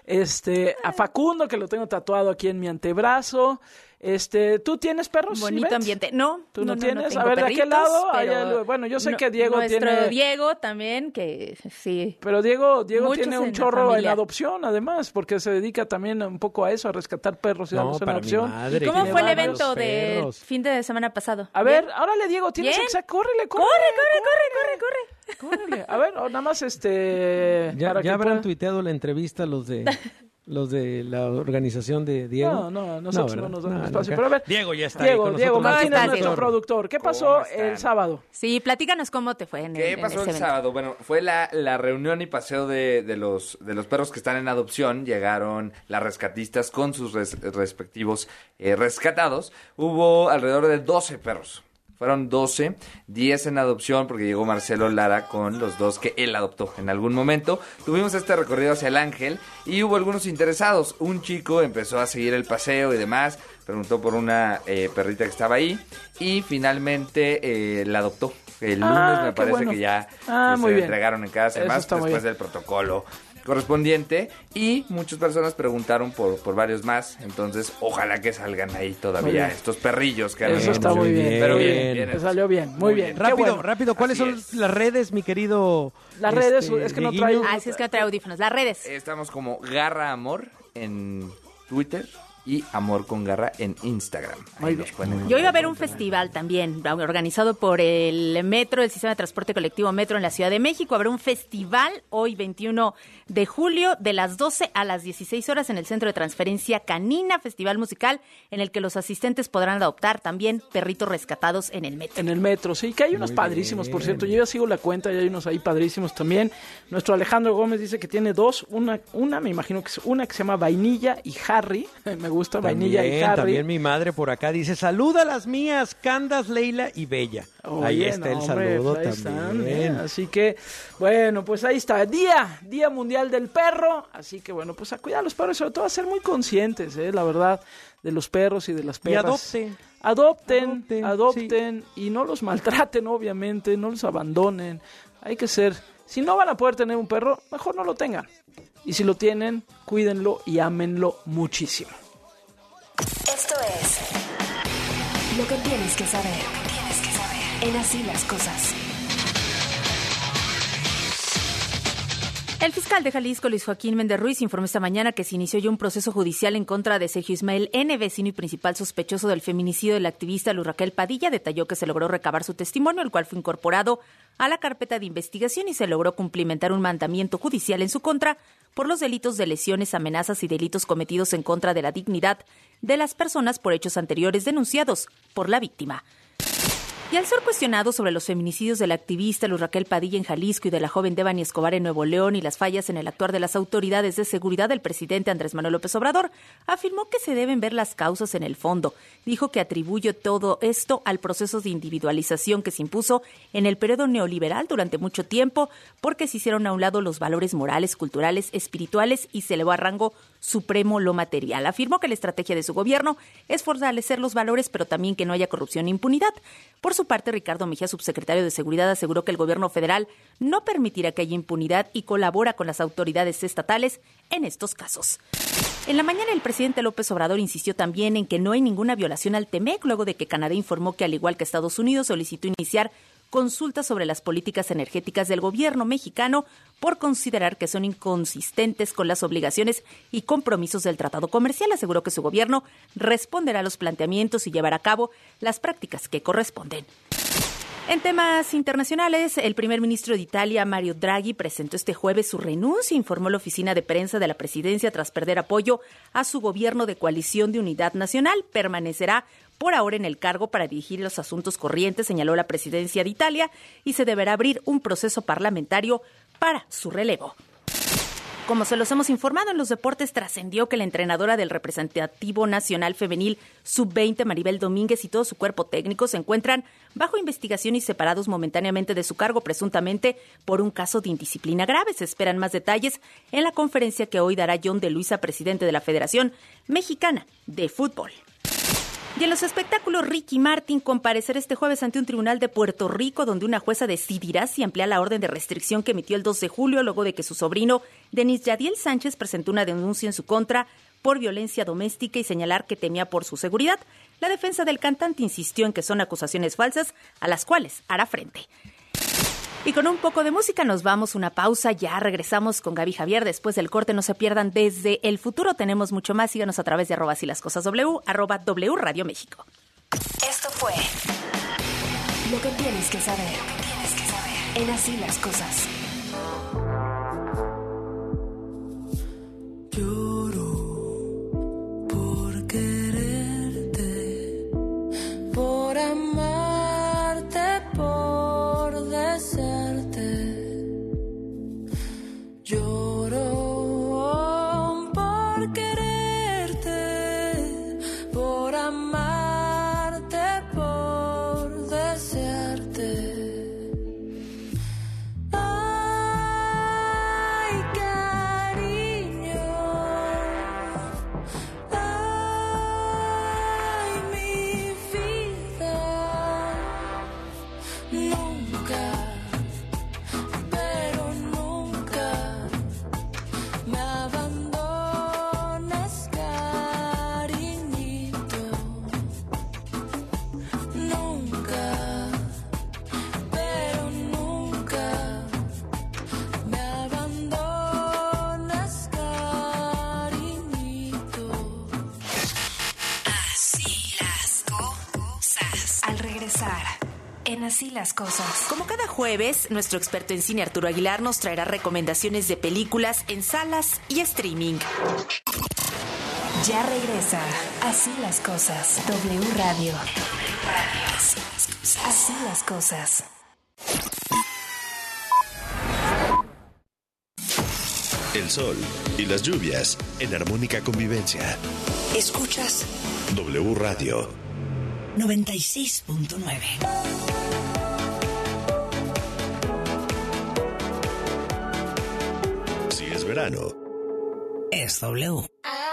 Este, a Facundo, que lo tengo tatuado aquí en mi antebrazo. Este, ¿tú tienes perros? Bonito Ivette? ambiente. No, ¿Tú no, no, no, tienes? no tengo a ver, ¿de qué perritos, lado? Hay pero algo- bueno, yo sé no- que Diego nuestro tiene... Diego también, que sí. Pero Diego, Diego Muchos tiene un en la chorro en familia. adopción, además, porque se dedica también un poco a eso, a rescatar perros y No, darlos en para mi adopción. madre, ¿Y cómo que fue el llevan evento los del perros. fin de semana pasado? A ver, ¿Bien? órale, Diego, tienes ¿Bien? exacto, córrele, Corre, córrele, corre, corre, corre, corre. córrele. A ver, o nada más este... Ya, para ya que habrán pueda- tuiteado la entrevista los de los de la organización de Diego. No, no, nosotros no, ¿verdad? nos damos No, espacio. no, Pero a ver, Diego ya está Diego, ahí con Diego nosotros. Martínez, ¿Cómo nuestro estás, productor. ¿Qué pasó ¿Cómo están? el sábado? Sí, platícanos cómo te fue en, ¿Qué en pasó ese el evento. sábado? Bueno, fue la, la reunión y paseo de, de los de los perros que están en adopción. Llegaron las rescatistas con sus res- respectivos eh, rescatados. Hubo alrededor de doce perros. Fueron doce, diez en adopción porque llegó Marcelo Lara con los dos que él adoptó en algún momento. Tuvimos este recorrido hacia el Ángel y hubo algunos interesados. Un chico empezó a seguir el paseo y demás, preguntó por una eh, perrita que estaba ahí y finalmente eh, la adoptó. El lunes Ah, me qué parece bueno. que ya Ah, que muy se bien. entregaron en casa y Eso demás está muy después bien. del protocolo correspondiente y muchas personas preguntaron por, por varios más, entonces ojalá que salgan ahí Muy todavía bien. estos perrillos que han Eso está muy bien. pero Muy bien, bien. bien Te salió bien, muy bien. Qué Rápido, bueno. rápido, ¿cuáles Así son es. las redes, mi querido? Las redes, este, es que no Dieguiño? trae- Ah, sí, es que no trae audífonos. Las redes. Estamos como Garra Amor en Twitter y Amor con Garra en Instagram. Ahí nos pueden Yo iba a ver un festival también, organizado por el Metro, el Sistema de Transporte Colectivo Metro en la Ciudad de México. Habrá un festival hoy, veintiuno de julio, de las doce a las dieciséis horas en el Centro de Transferencia Canina, festival musical en el que los asistentes podrán adoptar también perritos rescatados en el metro. En el metro, sí, que hay unos Muy padrísimos, por bien. cierto. Yo ya sigo la cuenta y hay unos ahí padrísimos también. Nuestro Alejandro Gómez dice que tiene dos. Una, una me imagino que es una que se llama Vainilla y Harry. Me gusta Vainilla y También, Harry. también mi madre por acá dice, saluda a las mías, Candas, Leila y Bella. ahí Oye, está no, el hombre, saludo pues ahí están, también. ¿eh? Así que, bueno, pues ahí está. Día, Día Mundial del Perro. Así que, bueno, pues a cuidar a los perros y sobre todo a ser muy conscientes, ¿eh? La verdad, de los perros y de las Y perras. adopten. Adopten, Adopten, adopten y no los maltraten, obviamente, no los abandonen. Hay que ser, si no van a poder tener un perro, mejor no lo tengan. Y si lo tienen, cuídenlo y ámenlo muchísimo. Esto es lo que tienes que saber. Tienes que saber. En Así las Cosas. El fiscal de Jalisco, Luis Joaquín Méndez Ruiz, informó esta mañana que se inició ya un proceso judicial en contra de Sergio Ismael N., vecino y principal sospechoso del feminicidio de la activista Luz Raquel Padilla. Detalló que se logró recabar su testimonio, el cual fue incorporado a la carpeta de investigación y se logró cumplimentar un mandamiento judicial en su contra por los delitos de lesiones, amenazas y delitos cometidos en contra de la dignidad de las personas por hechos anteriores denunciados por la víctima. Y al ser cuestionado sobre los feminicidios de la activista Luz Raquel Padilla en Jalisco y de la joven Devani Escobar en Nuevo León y las fallas en el actuar de las autoridades de seguridad del presidente Andrés Manuel López Obrador, afirmó que se deben ver las causas en el fondo. Dijo que atribuye todo esto al proceso de individualización que se impuso en el periodo neoliberal durante mucho tiempo, porque se hicieron a un lado los valores morales, culturales, espirituales y se elevó a rango supremo lo material. Afirmó que la estrategia de su gobierno es fortalecer los valores, pero también que no haya corrupción e impunidad. Por su parte, Ricardo Mejía, subsecretario de Seguridad, aseguró que el gobierno federal no permitirá que haya impunidad y colabora con las autoridades estatales en estos casos. En la mañana, el presidente López Obrador insistió también en que no hay ninguna violación al TEMEC, luego de que Canadá informó que, al igual que Estados Unidos, solicitó iniciar consultas sobre las políticas energéticas del gobierno mexicano por considerar que son inconsistentes con las obligaciones y compromisos del tratado comercial. Aseguró que su gobierno responderá a los planteamientos y llevará a cabo las prácticas que corresponden. En temas internacionales, el primer ministro de Italia, Mario Draghi, presentó este jueves su renuncia, informó la oficina de prensa de la presidencia tras perder apoyo a su gobierno de coalición de unidad nacional. Permanecerá por ahora en el cargo para dirigir los asuntos corrientes, señaló la presidencia de Italia, y se deberá abrir un proceso parlamentario para su relevo. Como se los hemos informado en los deportes, trascendió que la entrenadora del representativo nacional femenil sub veinte, Maribel Domínguez, y todo su cuerpo técnico se encuentran bajo investigación y separados momentáneamente de su cargo, presuntamente por un caso de indisciplina grave. Se esperan más detalles en la conferencia que hoy dará John de Luisa, presidente de la Federación Mexicana de Fútbol. Y en los espectáculos, Ricky Martin comparecerá este jueves ante un tribunal de Puerto Rico, donde una jueza decidirá si amplía la orden de restricción que emitió el dos de julio, luego de que su sobrino, Denis Yadiel Sánchez, presentó una denuncia en su contra por violencia doméstica y señalar que temía por su seguridad. La defensa del cantante insistió en que son acusaciones falsas a las cuales hará frente. Y con un poco de música nos vamos una pausa, ya regresamos con Gaby Javier después del corte. No se pierdan Desde el Futuro, tenemos mucho más, síganos a través de arroba así las cosas W, arroba W Radio México. Esto fue lo que tienes que saber, lo que tienes que saber en Así las Cosas. Lloro por quererte, por amarte, por desearte. Lloro por quererte, por amarte, por desearte. Ay, cariño, ay, mi vida, nunca, pero nunca me abandones, cariñito. Nunca, pero nunca me abandones, cariñito. Así las cosas. Al regresar, en Así las Cosas. Como cada jueves, nuestro experto en cine Arturo Aguilar nos traerá recomendaciones de películas en salas y streaming. Ya regresa Así las Cosas. W Radio. Así las cosas. Así las cosas. El sol y las lluvias en armónica convivencia. Escuchas W Radio. noventa y seis punto nueve. Si es verano, Es W.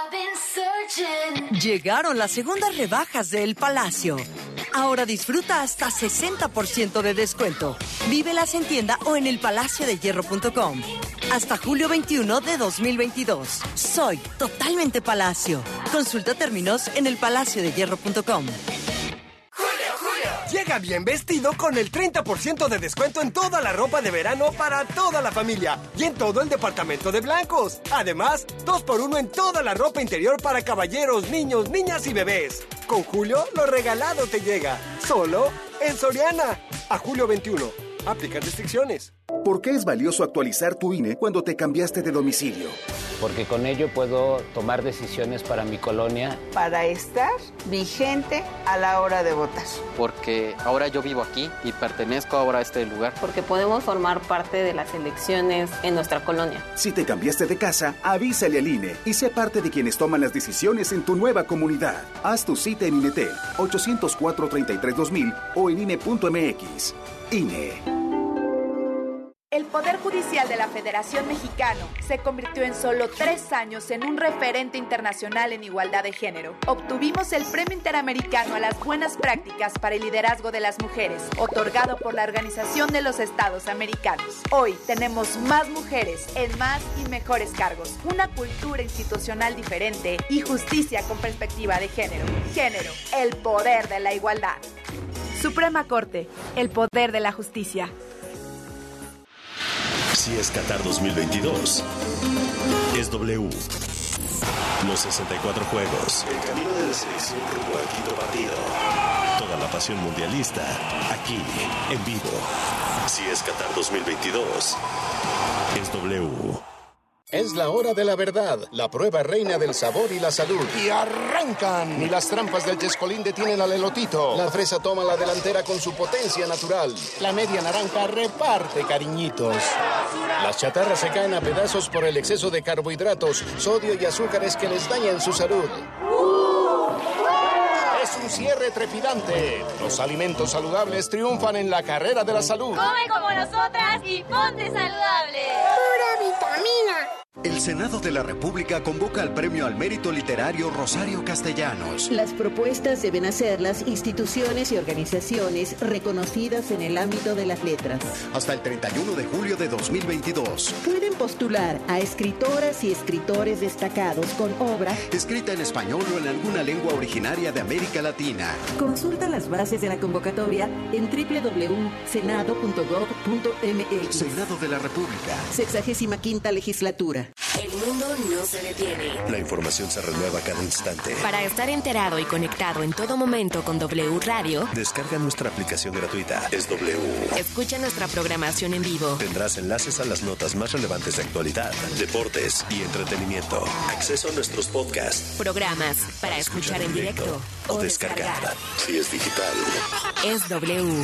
Llegaron las segundas rebajas de El Palacio. Ahora disfruta hasta sesenta por ciento de descuento. Vívelas en tienda o en el palacio de hierro punto com. Hasta julio veintiuno de dos mil veintidós. Soy totalmente Palacio. Consulta términos en el palacio de hierro punto com. Llega Llega bien vestido con el treinta por ciento de descuento en toda la ropa de verano para toda la familia y en todo el departamento de blancos. Además, dos por uno en toda la ropa interior para caballeros, niños, niñas y bebés. Con Julio, lo regalado te llega. Solo en Soriana. A julio veintiuno. Aplican restricciones. ¿Por qué es valioso actualizar tu I N E cuando te cambiaste de domicilio? Porque con ello puedo tomar decisiones para mi colonia. Para estar vigente a la hora de votar. Porque ahora yo vivo aquí y pertenezco ahora a este lugar. Porque podemos formar parte de las elecciones en nuestra colonia. Si te cambiaste de casa, avísale al I N E y sé parte de quienes toman las decisiones en tu nueva comunidad. Haz tu cita en INETEL ochocientos cuatro, treinta y tres, dos mil o en I N E punto M X. I N E. El Poder Judicial de la Federación Mexicano se convirtió en solo tres años en un referente internacional en igualdad de género. Obtuvimos el Premio Interamericano a las Buenas Prácticas para el Liderazgo de las Mujeres, otorgado por la Organización de los Estados Americanos. Hoy tenemos más mujeres en más y mejores cargos, una cultura institucional diferente y justicia con perspectiva de género. Género, el poder de la igualdad. Suprema Corte, el poder de la justicia. Si es Qatar dos mil veintidós, es W. Los sesenta y cuatro juegos, el camino de la selección rumbo al quinto partido. Toda la pasión mundialista, aquí, en vivo. Si es Qatar dos mil veintidós, es W. Es la hora de la verdad, la prueba reina del sabor y la salud. ¡Y arrancan! Ni las trampas del Chescolín detienen al elotito. La fresa toma la delantera con su potencia natural. La media naranja reparte cariñitos. Las chatarras se caen a pedazos por el exceso de carbohidratos, sodio y azúcares que les dañan su salud. Es un cierre trepidante. Los alimentos saludables triunfan en la carrera de la salud. Come como nosotras y ponte saludable. ¡Pura vitamina! El Senado de la República convoca al Premio al Mérito Literario Rosario Castellanos. Las propuestas deben hacerlas instituciones y organizaciones reconocidas en el ámbito de las letras. Hasta el treinta y uno de julio de dos mil veintidós. Pueden postular a escritoras y escritores destacados con obra escrita en español o en alguna lengua originaria de América Latina. Consulta las bases de la convocatoria en doble u doble u doble u punto senado punto gob punto m x. Senado de la República. Sexagésima quinta legislatura. El mundo no se detiene. La información se renueva cada instante. Para estar enterado y conectado en todo momento con W Radio, descarga nuestra aplicación gratuita. Es W. Escucha nuestra programación en vivo. Tendrás enlaces a las notas más relevantes de actualidad, deportes y entretenimiento. Acceso a nuestros podcasts. Programas para, para escuchar, escuchar en directo, directo o descargar. descargar. Si es digital. Es W.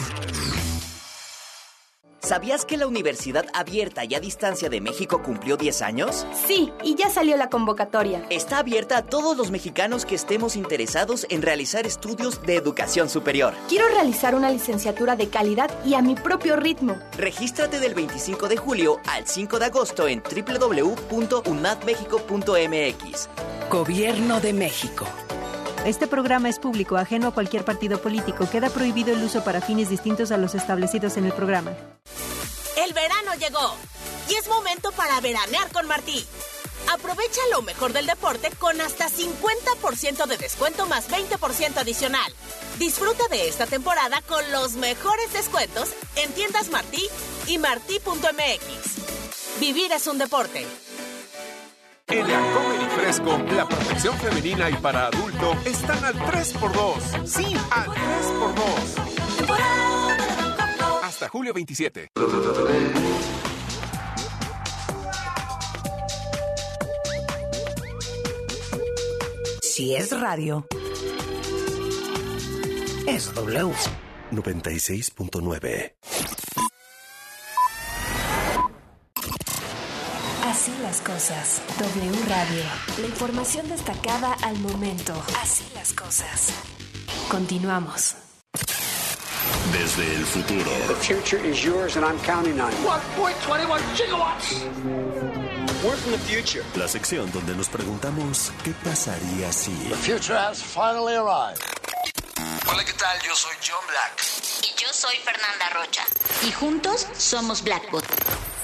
¿Sabías que la Universidad Abierta y a Distancia de México cumplió diez años? Sí, y ya salió la convocatoria. Está abierta a todos los mexicanos que estemos interesados en realizar estudios de educación superior. Quiero realizar una licenciatura de calidad y a mi propio ritmo. Regístrate del veinticinco de julio al cinco de agosto en doble u doble u doble u punto unadmexico punto m x. Gobierno de México. Este programa es público, ajeno a cualquier partido político. Queda prohibido el uso para fines distintos a los establecidos en el programa. El verano llegó y es momento para veranear con Martí. Aprovecha lo mejor del deporte con hasta cincuenta por ciento de descuento más veinte por ciento adicional. Disfruta de esta temporada con los mejores descuentos en tiendas Martí y martí punto m x. Vivir es un deporte. En la Comer y Fresco, la protección femenina y para adulto están al tres por dos. Sí, al tres por dos. Hasta julio veintisiete. Si es radio, es W. noventa y seis punto nueve. Así las cosas. W Radio. La información destacada al momento. Así las cosas. Continuamos. Desde el futuro. The future is yours and I'm counting on you. one point two one gigawatts. We're from the future. La sección donde nos preguntamos qué pasaría si. The future has finally arrived. Hola, ¿qué tal? Yo soy John Black. Y yo soy Fernanda Rocha. Y juntos somos Blackbot.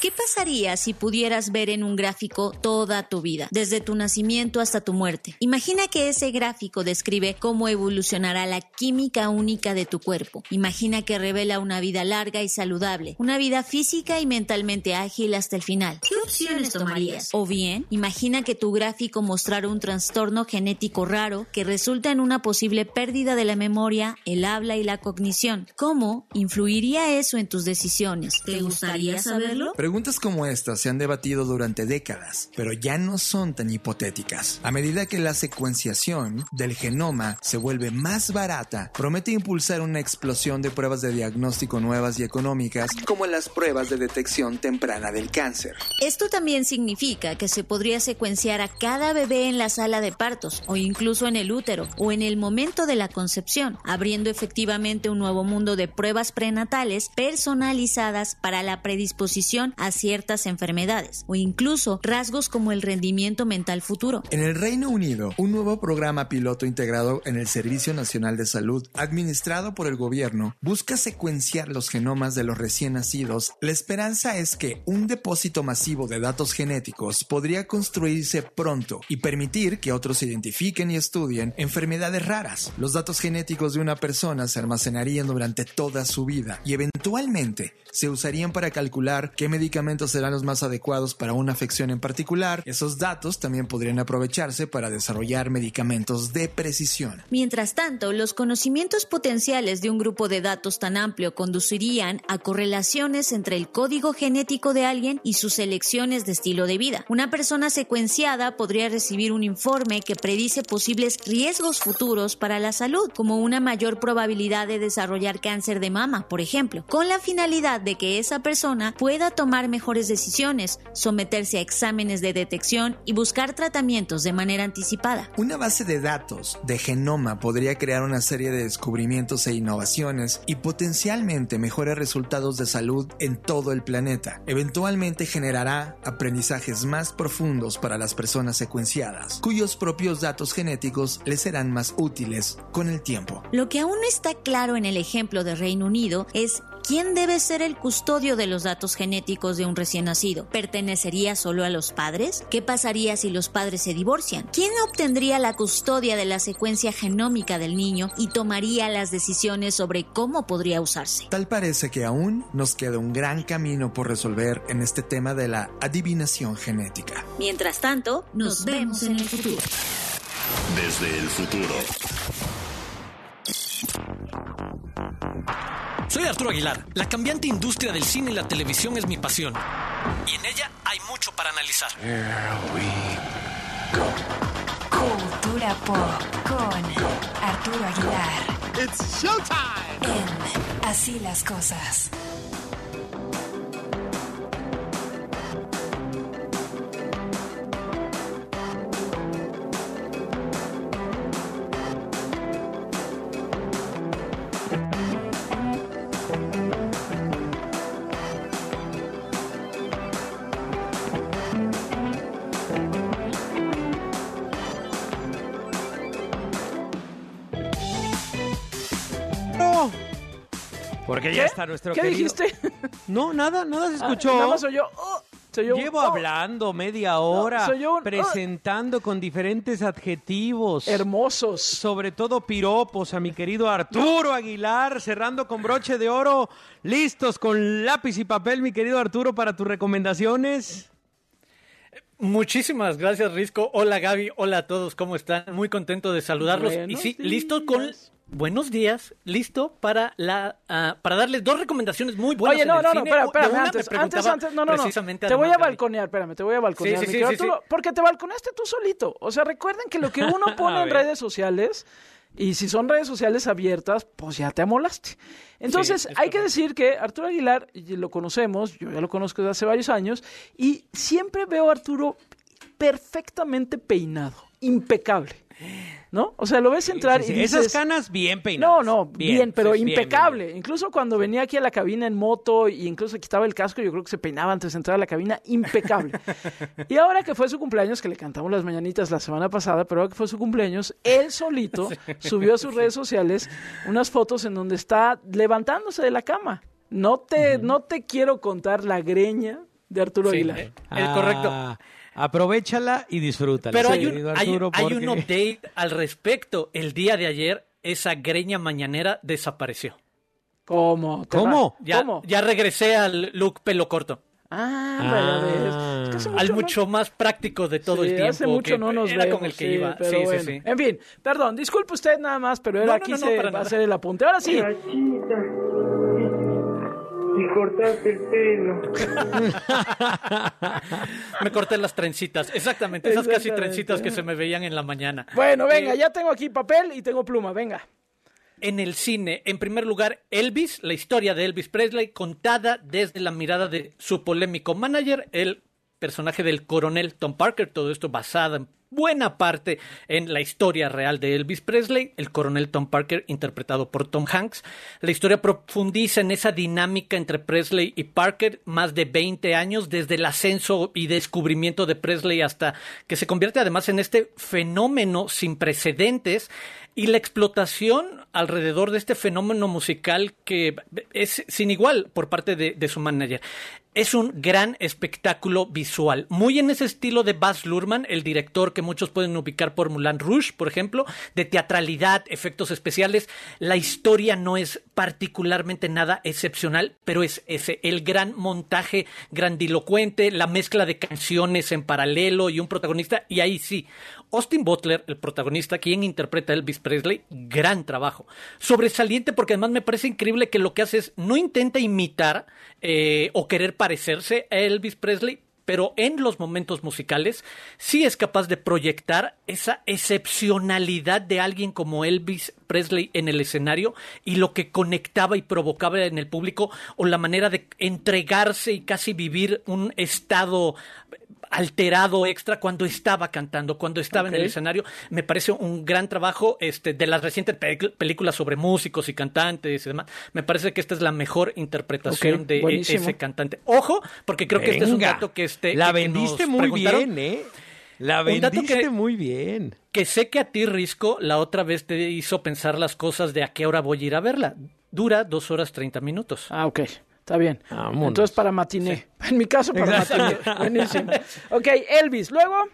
¿Qué pasaría si pudieras ver en un gráfico toda tu vida, desde tu nacimiento hasta tu muerte? Imagina que ese gráfico describe cómo evolucionará la química única de tu cuerpo. Imagina que revela una vida larga y saludable, una vida física y mentalmente ágil hasta el final. ¿Qué opciones tomarías? O bien, imagina que tu gráfico mostrara un trastorno genético raro que resulta en una posible pérdida de la memoria, el habla y la cognición. ¿Cómo influiría eso en tus decisiones? ¿Te gustaría saberlo? Preguntas como estas se han debatido durante décadas, pero ya no son tan hipotéticas. A medida que la secuenciación del genoma se vuelve más barata, promete impulsar una explosión de pruebas de diagnóstico nuevas y económicas, como las pruebas de detección temprana del cáncer. Esto también significa que se podría secuenciar a cada bebé en la sala de partos, o incluso en el útero, o en el momento de la concepción, abriendo efectivamente un nuevo mundo de pruebas prenatales personalizadas para la predisposición a ciertas enfermedades o incluso rasgos como el rendimiento mental futuro. En el Reino Unido, un nuevo programa piloto integrado en el Servicio Nacional de Salud, administrado por el gobierno, busca secuenciar los genomas de los recién nacidos. La esperanza es que un depósito masivo de datos genéticos podría construirse pronto y permitir que otros identifiquen y estudien enfermedades raras. Los datos genéticos de una persona se almacenarían durante toda su vida y eventualmente se usarían para calcular qué medicamentos serán los más adecuados para una afección en particular. Esos datos también podrían aprovecharse para desarrollar medicamentos de precisión. Mientras tanto, los conocimientos potenciales de un grupo de datos tan amplio conducirían a correlaciones entre el código genético de alguien y sus elecciones de estilo de vida. Una persona secuenciada podría recibir un informe que predice posibles riesgos futuros para la salud, como una mayor probabilidad de desarrollar cáncer de mama, por ejemplo, con la finalidad de que esa persona pueda tomar mejores decisiones, someterse a exámenes de detección y buscar tratamientos de manera anticipada. Una base de datos de genoma podría crear una serie de descubrimientos e innovaciones y potencialmente mejores resultados de salud en todo el planeta. Eventualmente generará aprendizajes más profundos para las personas secuenciadas, cuyos propios datos genéticos les serán más útiles con el tiempo. Lo que aún no está claro en el ejemplo de Reino Unido es ¿quién debe ser el custodio de los datos genéticos de un recién nacido? ¿Pertenecería solo a los padres? ¿Qué pasaría si los padres se divorcian? ¿Quién obtendría la custodia de la secuencia genómica del niño y tomaría las decisiones sobre cómo podría usarse? Tal parece que aún nos queda un gran camino por resolver en este tema de la adivinación genética. Mientras tanto, nos, nos vemos en el futuro. Desde el futuro. Soy Arturo Aguilar. La cambiante industria del cine y la televisión es mi pasión. Y en ella hay mucho para analizar. Here we go. Cultura pop con Arturo Aguilar. It's showtime. En Así las Cosas. Porque ¿Qué? ya está nuestro ¿Qué querido... dijiste? No, nada, nada se escuchó. Ah, nada más soy yo. Oh, soy yo Llevo oh. hablando media hora, no, soy yo un... presentando oh. con diferentes adjetivos. Hermosos. Sobre todo piropos a mi querido Arturo Aguilar, cerrando con broche de oro. Listos con lápiz y papel, mi querido Arturo, para tus recomendaciones. Muchísimas gracias, Risco. Hola, Gaby. Hola a todos. ¿Cómo están? Muy contento de saludarlos. Buenos y sí, días. listo con... Buenos días, listo para la uh, para darles dos recomendaciones muy buenas. Oye, no, en el no, cine. no, espera, espera, antes, antes, antes, no, no, no. Te voy a balconear, espérame, te voy a balconear, sí, sí, sí, Arturo, sí, sí. Porque te balconeaste tú solito. O sea, recuerden que lo que uno pone en redes sociales, y si son redes sociales abiertas, pues ya te amolaste. Entonces, sí, hay que decir que Arturo Aguilar, lo conocemos, yo ya lo conozco desde hace varios años, y siempre veo a Arturo perfectamente peinado, impecable. ¿No? O sea, lo ves entrar sí, sí, sí. y dices... Esas canas bien peinadas. No, no, bien, bien pero sí, impecable. Bien, bien. Incluso cuando venía aquí a la cabina en moto y incluso quitaba el casco, yo creo que se peinaba antes de entrar a la cabina, impecable. Y ahora que fue su cumpleaños, que le cantamos las mañanitas la semana pasada, pero ahora que fue su cumpleaños, él solito subió a sus redes sociales unas fotos en donde está levantándose de la cama. No te, uh-huh. no te quiero contar la greña de Arturo sí, Aguilar. Eh, el correcto. Ah, aprovechala y disfrútala. Pero sí, hay, un, Arturo, hay, porque... hay un update al respecto. El día de ayer, esa greña mañanera desapareció. ¿Cómo? ¿Cómo? Ya, ¿Cómo? ya regresé al look pelo corto. Ah, ah. Es que hace mucho al mucho no... más práctico de todo sí, el tiempo. Hace mucho que no nos era vemos, con el que sí, iba. Pero sí, bueno. sí, sí. En fin, perdón, disculpe usted nada más, pero era no, aquí no, no, se no, va nada. a hacer el apunte. Ahora sí. Y cortaste el pelo. Me corté las trencitas, exactamente, esas casi trencitas que se me veían en la mañana. Bueno, venga, eh, ya tengo aquí papel y tengo pluma, venga. En el cine, en primer lugar, Elvis, la historia de Elvis Presley, contada desde la mirada de su polémico manager, el personaje del coronel Tom Parker, todo esto basado en buena parte en la historia real de Elvis Presley, el coronel Tom Parker interpretado por Tom Hanks. La historia profundiza en esa dinámica entre Presley y Parker, más de veinte años, desde el ascenso y descubrimiento de Presley hasta que se convierte además en este fenómeno sin precedentes y la explotación alrededor de este fenómeno musical que es sin igual por parte de, de su manager. Es un gran espectáculo visual, muy en ese estilo de Baz Luhrmann, el director que muchos pueden ubicar por Moulin Rouge, por ejemplo, de teatralidad, efectos especiales. La historia no es particularmente nada excepcional, pero es ese, el gran montaje grandilocuente, la mezcla de canciones en paralelo y un protagonista, y ahí sí, Austin Butler, el protagonista, quien interpreta a Elvis Presley, gran trabajo. Sobresaliente porque además me parece increíble que lo que hace es, no intenta imitar eh, o querer parecerse a Elvis Presley, pero en los momentos musicales sí es capaz de proyectar esa excepcionalidad de alguien como Elvis Presley en el escenario y lo que conectaba y provocaba en el público o la manera de entregarse y casi vivir un estado alterado extra cuando estaba cantando, cuando estaba okay. en el escenario. Me parece un gran trabajo este, de las recientes pe- películas sobre músicos y cantantes y demás. Me parece que esta es la mejor interpretación okay, de buenísimo. ese cantante. Ojo, porque creo Venga. que este es un dato que este la que, vendiste que muy bien, ¿eh? La vendiste que, muy bien. Que sé que a ti, Risco, la otra vez te hizo pensar las cosas de a qué hora voy a ir a verla. Dura dos horas treinta minutos. Ah, ok. Está bien. Vámonos. Entonces para matiné. Sí. En mi caso para matiné. Buenísimo. Ok, Elvis. Luego...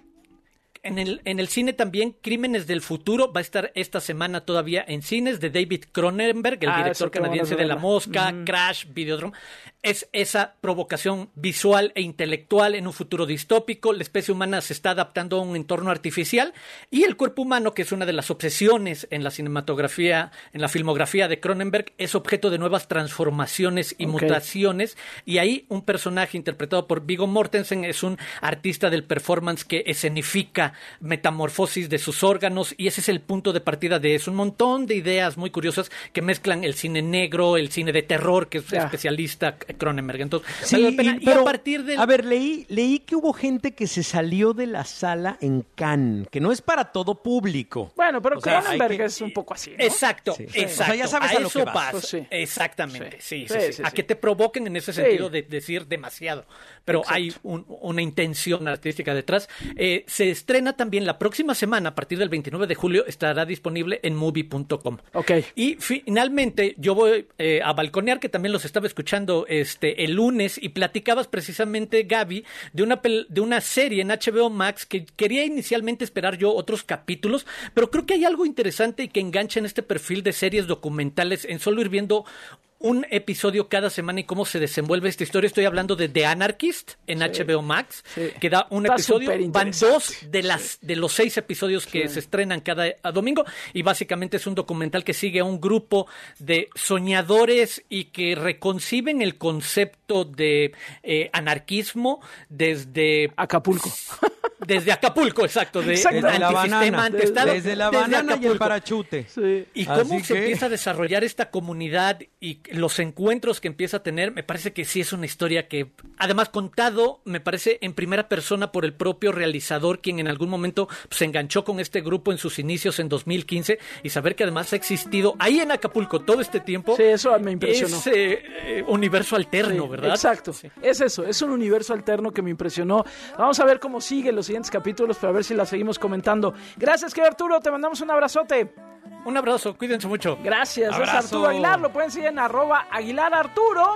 En el, en el cine también, Crímenes del Futuro va a estar esta semana todavía en cines, de David Cronenberg, el ah, director canadiense de La Mosca, mm. Crash, Videodrome. Es esa provocación visual e intelectual en un futuro distópico. La especie humana se está adaptando a un entorno artificial y el cuerpo humano, que es una de las obsesiones en la cinematografía, en la filmografía de Cronenberg, es objeto de nuevas transformaciones y okay. mutaciones. Y ahí un personaje interpretado por Viggo Mortensen es un artista del performance que escenifica metamorfosis de sus órganos y ese es el punto de partida de eso. Un montón de ideas muy curiosas que mezclan el cine negro, el cine de terror, que es yeah. especialista Cronenberg. Entonces, sí, vale la pena. Y, pero, y a partir del... A ver, leí, leí que hubo gente que se salió de la sala en Cannes, que no es para todo público. Bueno, pero o sea, Cronenberg que... es un poco así, ¿no? Exacto, sí. exacto. O sea, ya sabes a, a lo que vas. Pues sí. Exactamente, sí, sí, sí, sí, sí, sí. A que te provoquen en ese sentido sí. de decir demasiado. Pero exacto. hay un, una intención artística detrás. Eh, se estrena también la próxima semana, a partir del veintinueve de julio, estará disponible en movie punto com. Ok. Y finalmente, yo voy eh, a balconear, que también los estaba escuchando este el lunes, y platicabas precisamente, Gaby, de una, pel- de una serie en H B O Max que quería inicialmente esperar yo otros capítulos, pero creo que hay algo interesante y que engancha en este perfil de series documentales, en solo ir viendo un episodio cada semana y cómo se desenvuelve esta historia. Estoy hablando de The Anarchist en sí, H B O Max, sí. que da un Está episodio, van dos de las sí. de los seis episodios que sí. se estrenan cada domingo, y básicamente es un documental que sigue a un grupo de soñadores y que reconciben el concepto de eh, anarquismo desde Acapulco. Desde Acapulco, exacto, de desde la banana, antestado, desde, desde la desde banana Acapulco. Y el parachute. Sí. Y cómo Así se que... empieza a desarrollar esta comunidad y los encuentros que empieza a tener, me parece que sí es una historia que, además contado, me parece en primera persona por el propio realizador, quien en algún momento pues, se enganchó con este grupo en sus inicios en dos mil quince, y saber que además ha existido ahí en Acapulco todo este tiempo. Sí, eso me impresionó. Ese eh, universo alterno, sí, ¿verdad? Exacto, sí. Es eso, es un universo alterno que me impresionó. Vamos a ver cómo sigue los siguientes capítulos para ver si la seguimos comentando. Gracias, querido Arturo, te mandamos un abrazote. Un abrazo, cuídense mucho. Gracias, abrazo. Es Arturo Aguilar, lo pueden seguir en arroba Aguilar Arturo.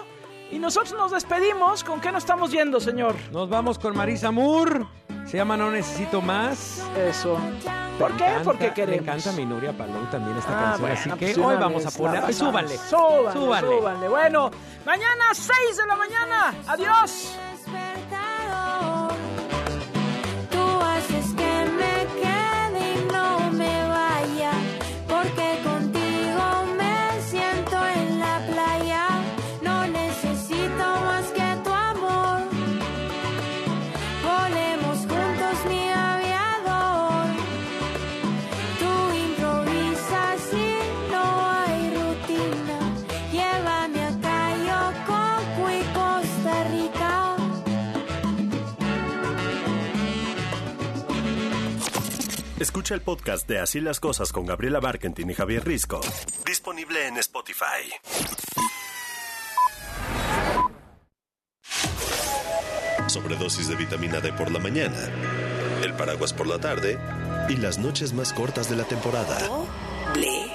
Y nosotros nos despedimos. ¿Con qué nos estamos yendo, señor? Nos vamos con Marisa Moore. Se llama No Necesito Más. Eso. ¿Por qué? Encanta, Porque queremos. Me encanta mi Nuria Palou también esta Ah, canción. bueno, así pues que hoy vamos a vez poner. la Súbanle. Súbanle, Súbanle. súbanle. Bueno, mañana seis de la mañana. Adiós. Tú haces que me quede y no me vaya, porque contigo me siento en la playa. No necesito más que tu amor. Volemos juntos, mi aviador. Tú improvisas y no hay rutina. Llévame a Cayo, Coco y Costa Rica. Escucha el podcast de Así las Cosas con Gabriela Barkentin y Javier Risco. Disponible en Spotify. Sobredosis de vitamina D por la mañana, el paraguas por la tarde y las noches más cortas de la temporada. W.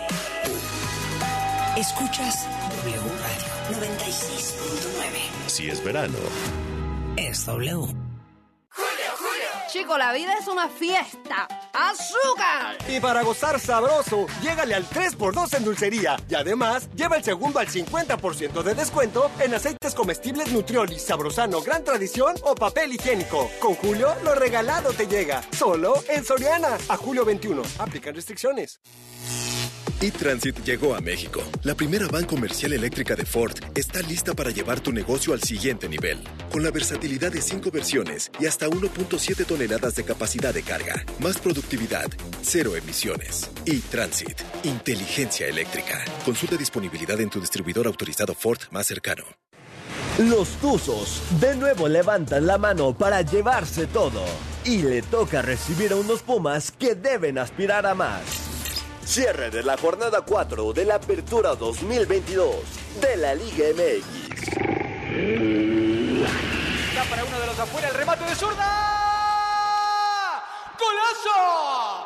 Escuchas W Radio noventa y seis punto nueve. Si es verano, Es W. Chico, la vida es una fiesta. ¡Azúcar! Y para gozar sabroso, llégale al tres por dos en dulcería. Y además, lleva el segundo al cincuenta por ciento de descuento en aceites comestibles Nutrioli, Sabrosano, Gran Tradición o papel higiénico. Con Julio, lo regalado te llega. Solo en Soriana. A julio veintiuno. Aplican restricciones. E-Transit llegó a México. La primera van comercial eléctrica de Ford está lista para llevar tu negocio al siguiente nivel. Con la versatilidad de cinco versiones y hasta uno punto siete toneladas de capacidad de carga. Más productividad, cero emisiones. E-Transit. Inteligencia eléctrica. Consulta disponibilidad en tu distribuidor autorizado Ford más cercano. Los Tuzos de nuevo levantan la mano para llevarse todo. Y le toca recibir a unos Pumas que deben aspirar a más. Cierre de la jornada cuatro de la Apertura dos mil veintidós de la Liga M X. Está para uno de los afuera el remate de zurda. ¡Golazo!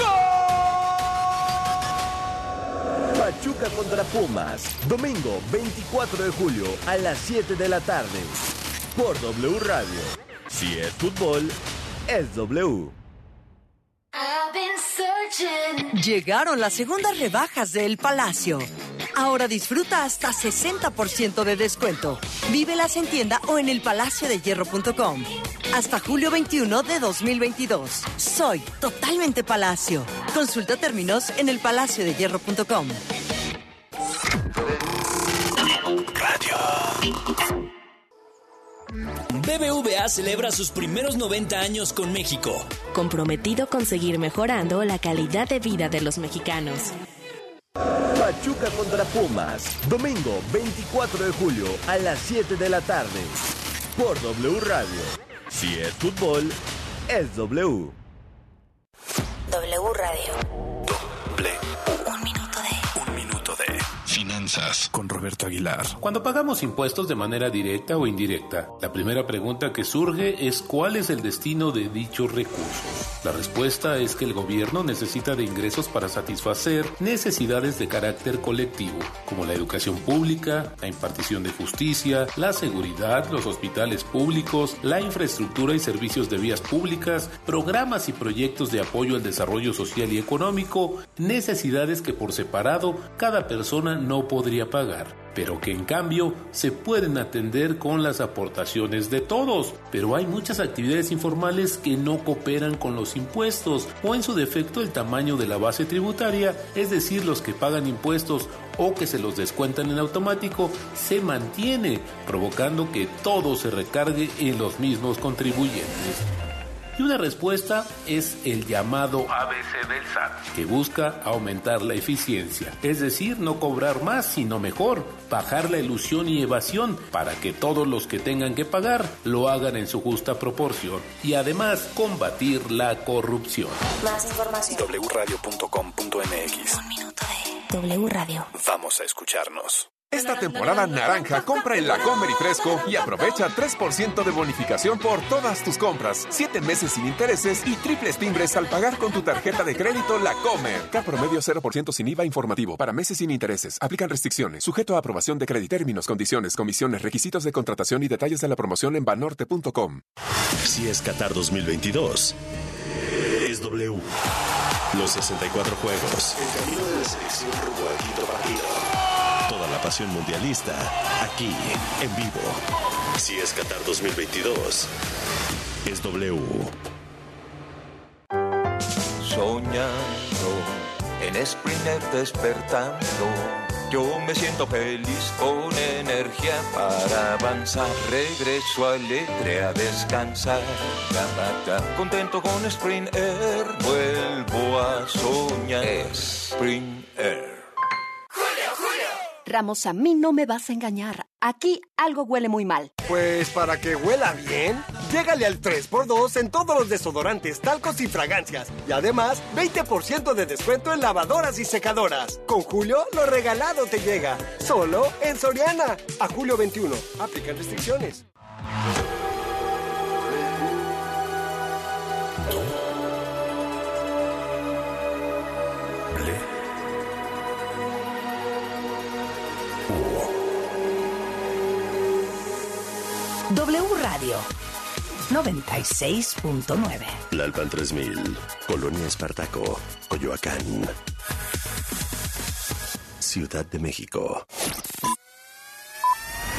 ¡Gol! Pachuca contra Pumas, domingo veinticuatro de julio a las siete de la tarde. Por W Radio. Si es fútbol, es W. Llegaron las segundas rebajas de El Palacio. Ahora disfruta hasta sesenta por ciento de descuento. Vívelas en tienda o en el palacio de hierro punto com. Hasta julio veintiuno de dos mil veintidós. Soy totalmente Palacio. Consulta términos en el palacio de hierro punto com. Radio. B B V A celebra sus primeros noventa años con México. Comprometido con seguir mejorando la calidad de vida de los mexicanos. Pachuca contra Pumas, domingo veinticuatro de julio a las siete de la tarde. Por W Radio. Si es fútbol, es W. W Radio. Doble. Un minuto de... Un minuto de... Finanzas con Roberto Aguilar. Cuando pagamos impuestos de manera directa o indirecta, la primera pregunta que surge es ¿cuál es el destino de dichos recursos? La respuesta es que el gobierno necesita de ingresos para satisfacer necesidades de carácter colectivo, como la educación pública, la impartición de justicia, la seguridad, los hospitales públicos, la infraestructura y servicios de vías públicas, programas y proyectos de apoyo al desarrollo social y económico, necesidades que por separado cada persona no podría pagar, pero que en cambio se pueden atender con las aportaciones de todos. Pero hay muchas actividades informales que no cooperan con los impuestos, o en su defecto el tamaño de la base tributaria, es decir, los que pagan impuestos o que se los descuentan en automático, se mantiene, provocando que todo se recargue en los mismos contribuyentes. Y una respuesta es el llamado A B C del S A T, que busca aumentar la eficiencia, es decir, no cobrar más, sino mejor, bajar la ilusión y evasión para que todos los que tengan que pagar lo hagan en su justa proporción y además combatir la corrupción. Más información. doble u radio punto com punto m x. Un minuto de W Radio. Vamos a escucharnos. Esta temporada naranja, compra en La Comer y Fresco y aprovecha tres por ciento de bonificación por todas tus compras, siete meses sin intereses y triples timbres al pagar con tu tarjeta de crédito La Comer. K promedio cero por ciento sin I V A informativo para meses sin intereses. Aplican restricciones. Sujeto a aprobación de crédito. Términos, condiciones, comisiones, requisitos de contratación y detalles de la promoción en banorte punto com. Si es Qatar dos mil veintidós, es W. Los sesenta y cuatro juegos. El camino de la selección rumbo a quinto partido. Toda la pasión mundialista, aquí, en vivo. Si es Qatar dos mil veintidós, es W. Soñando, en Sprinter despertando, yo me siento feliz con energía para avanzar. Regreso alegre a descansar. Contento con Sprinter, vuelvo a soñar. Sprinter. Ramos, a mí no me vas a engañar. Aquí algo huele muy mal. Pues para que huela bien, llégale al tres por dos en todos los desodorantes, talcos y fragancias. Y además, veinte por ciento de descuento en lavadoras y secadoras. Con Julio, lo regalado te llega. Solo en Soriana. A julio veintiuno. Aplican restricciones. W Radio noventa y seis punto nueve. Lalpan tres mil, Colonia Espartaco, Coyoacán, Ciudad de México.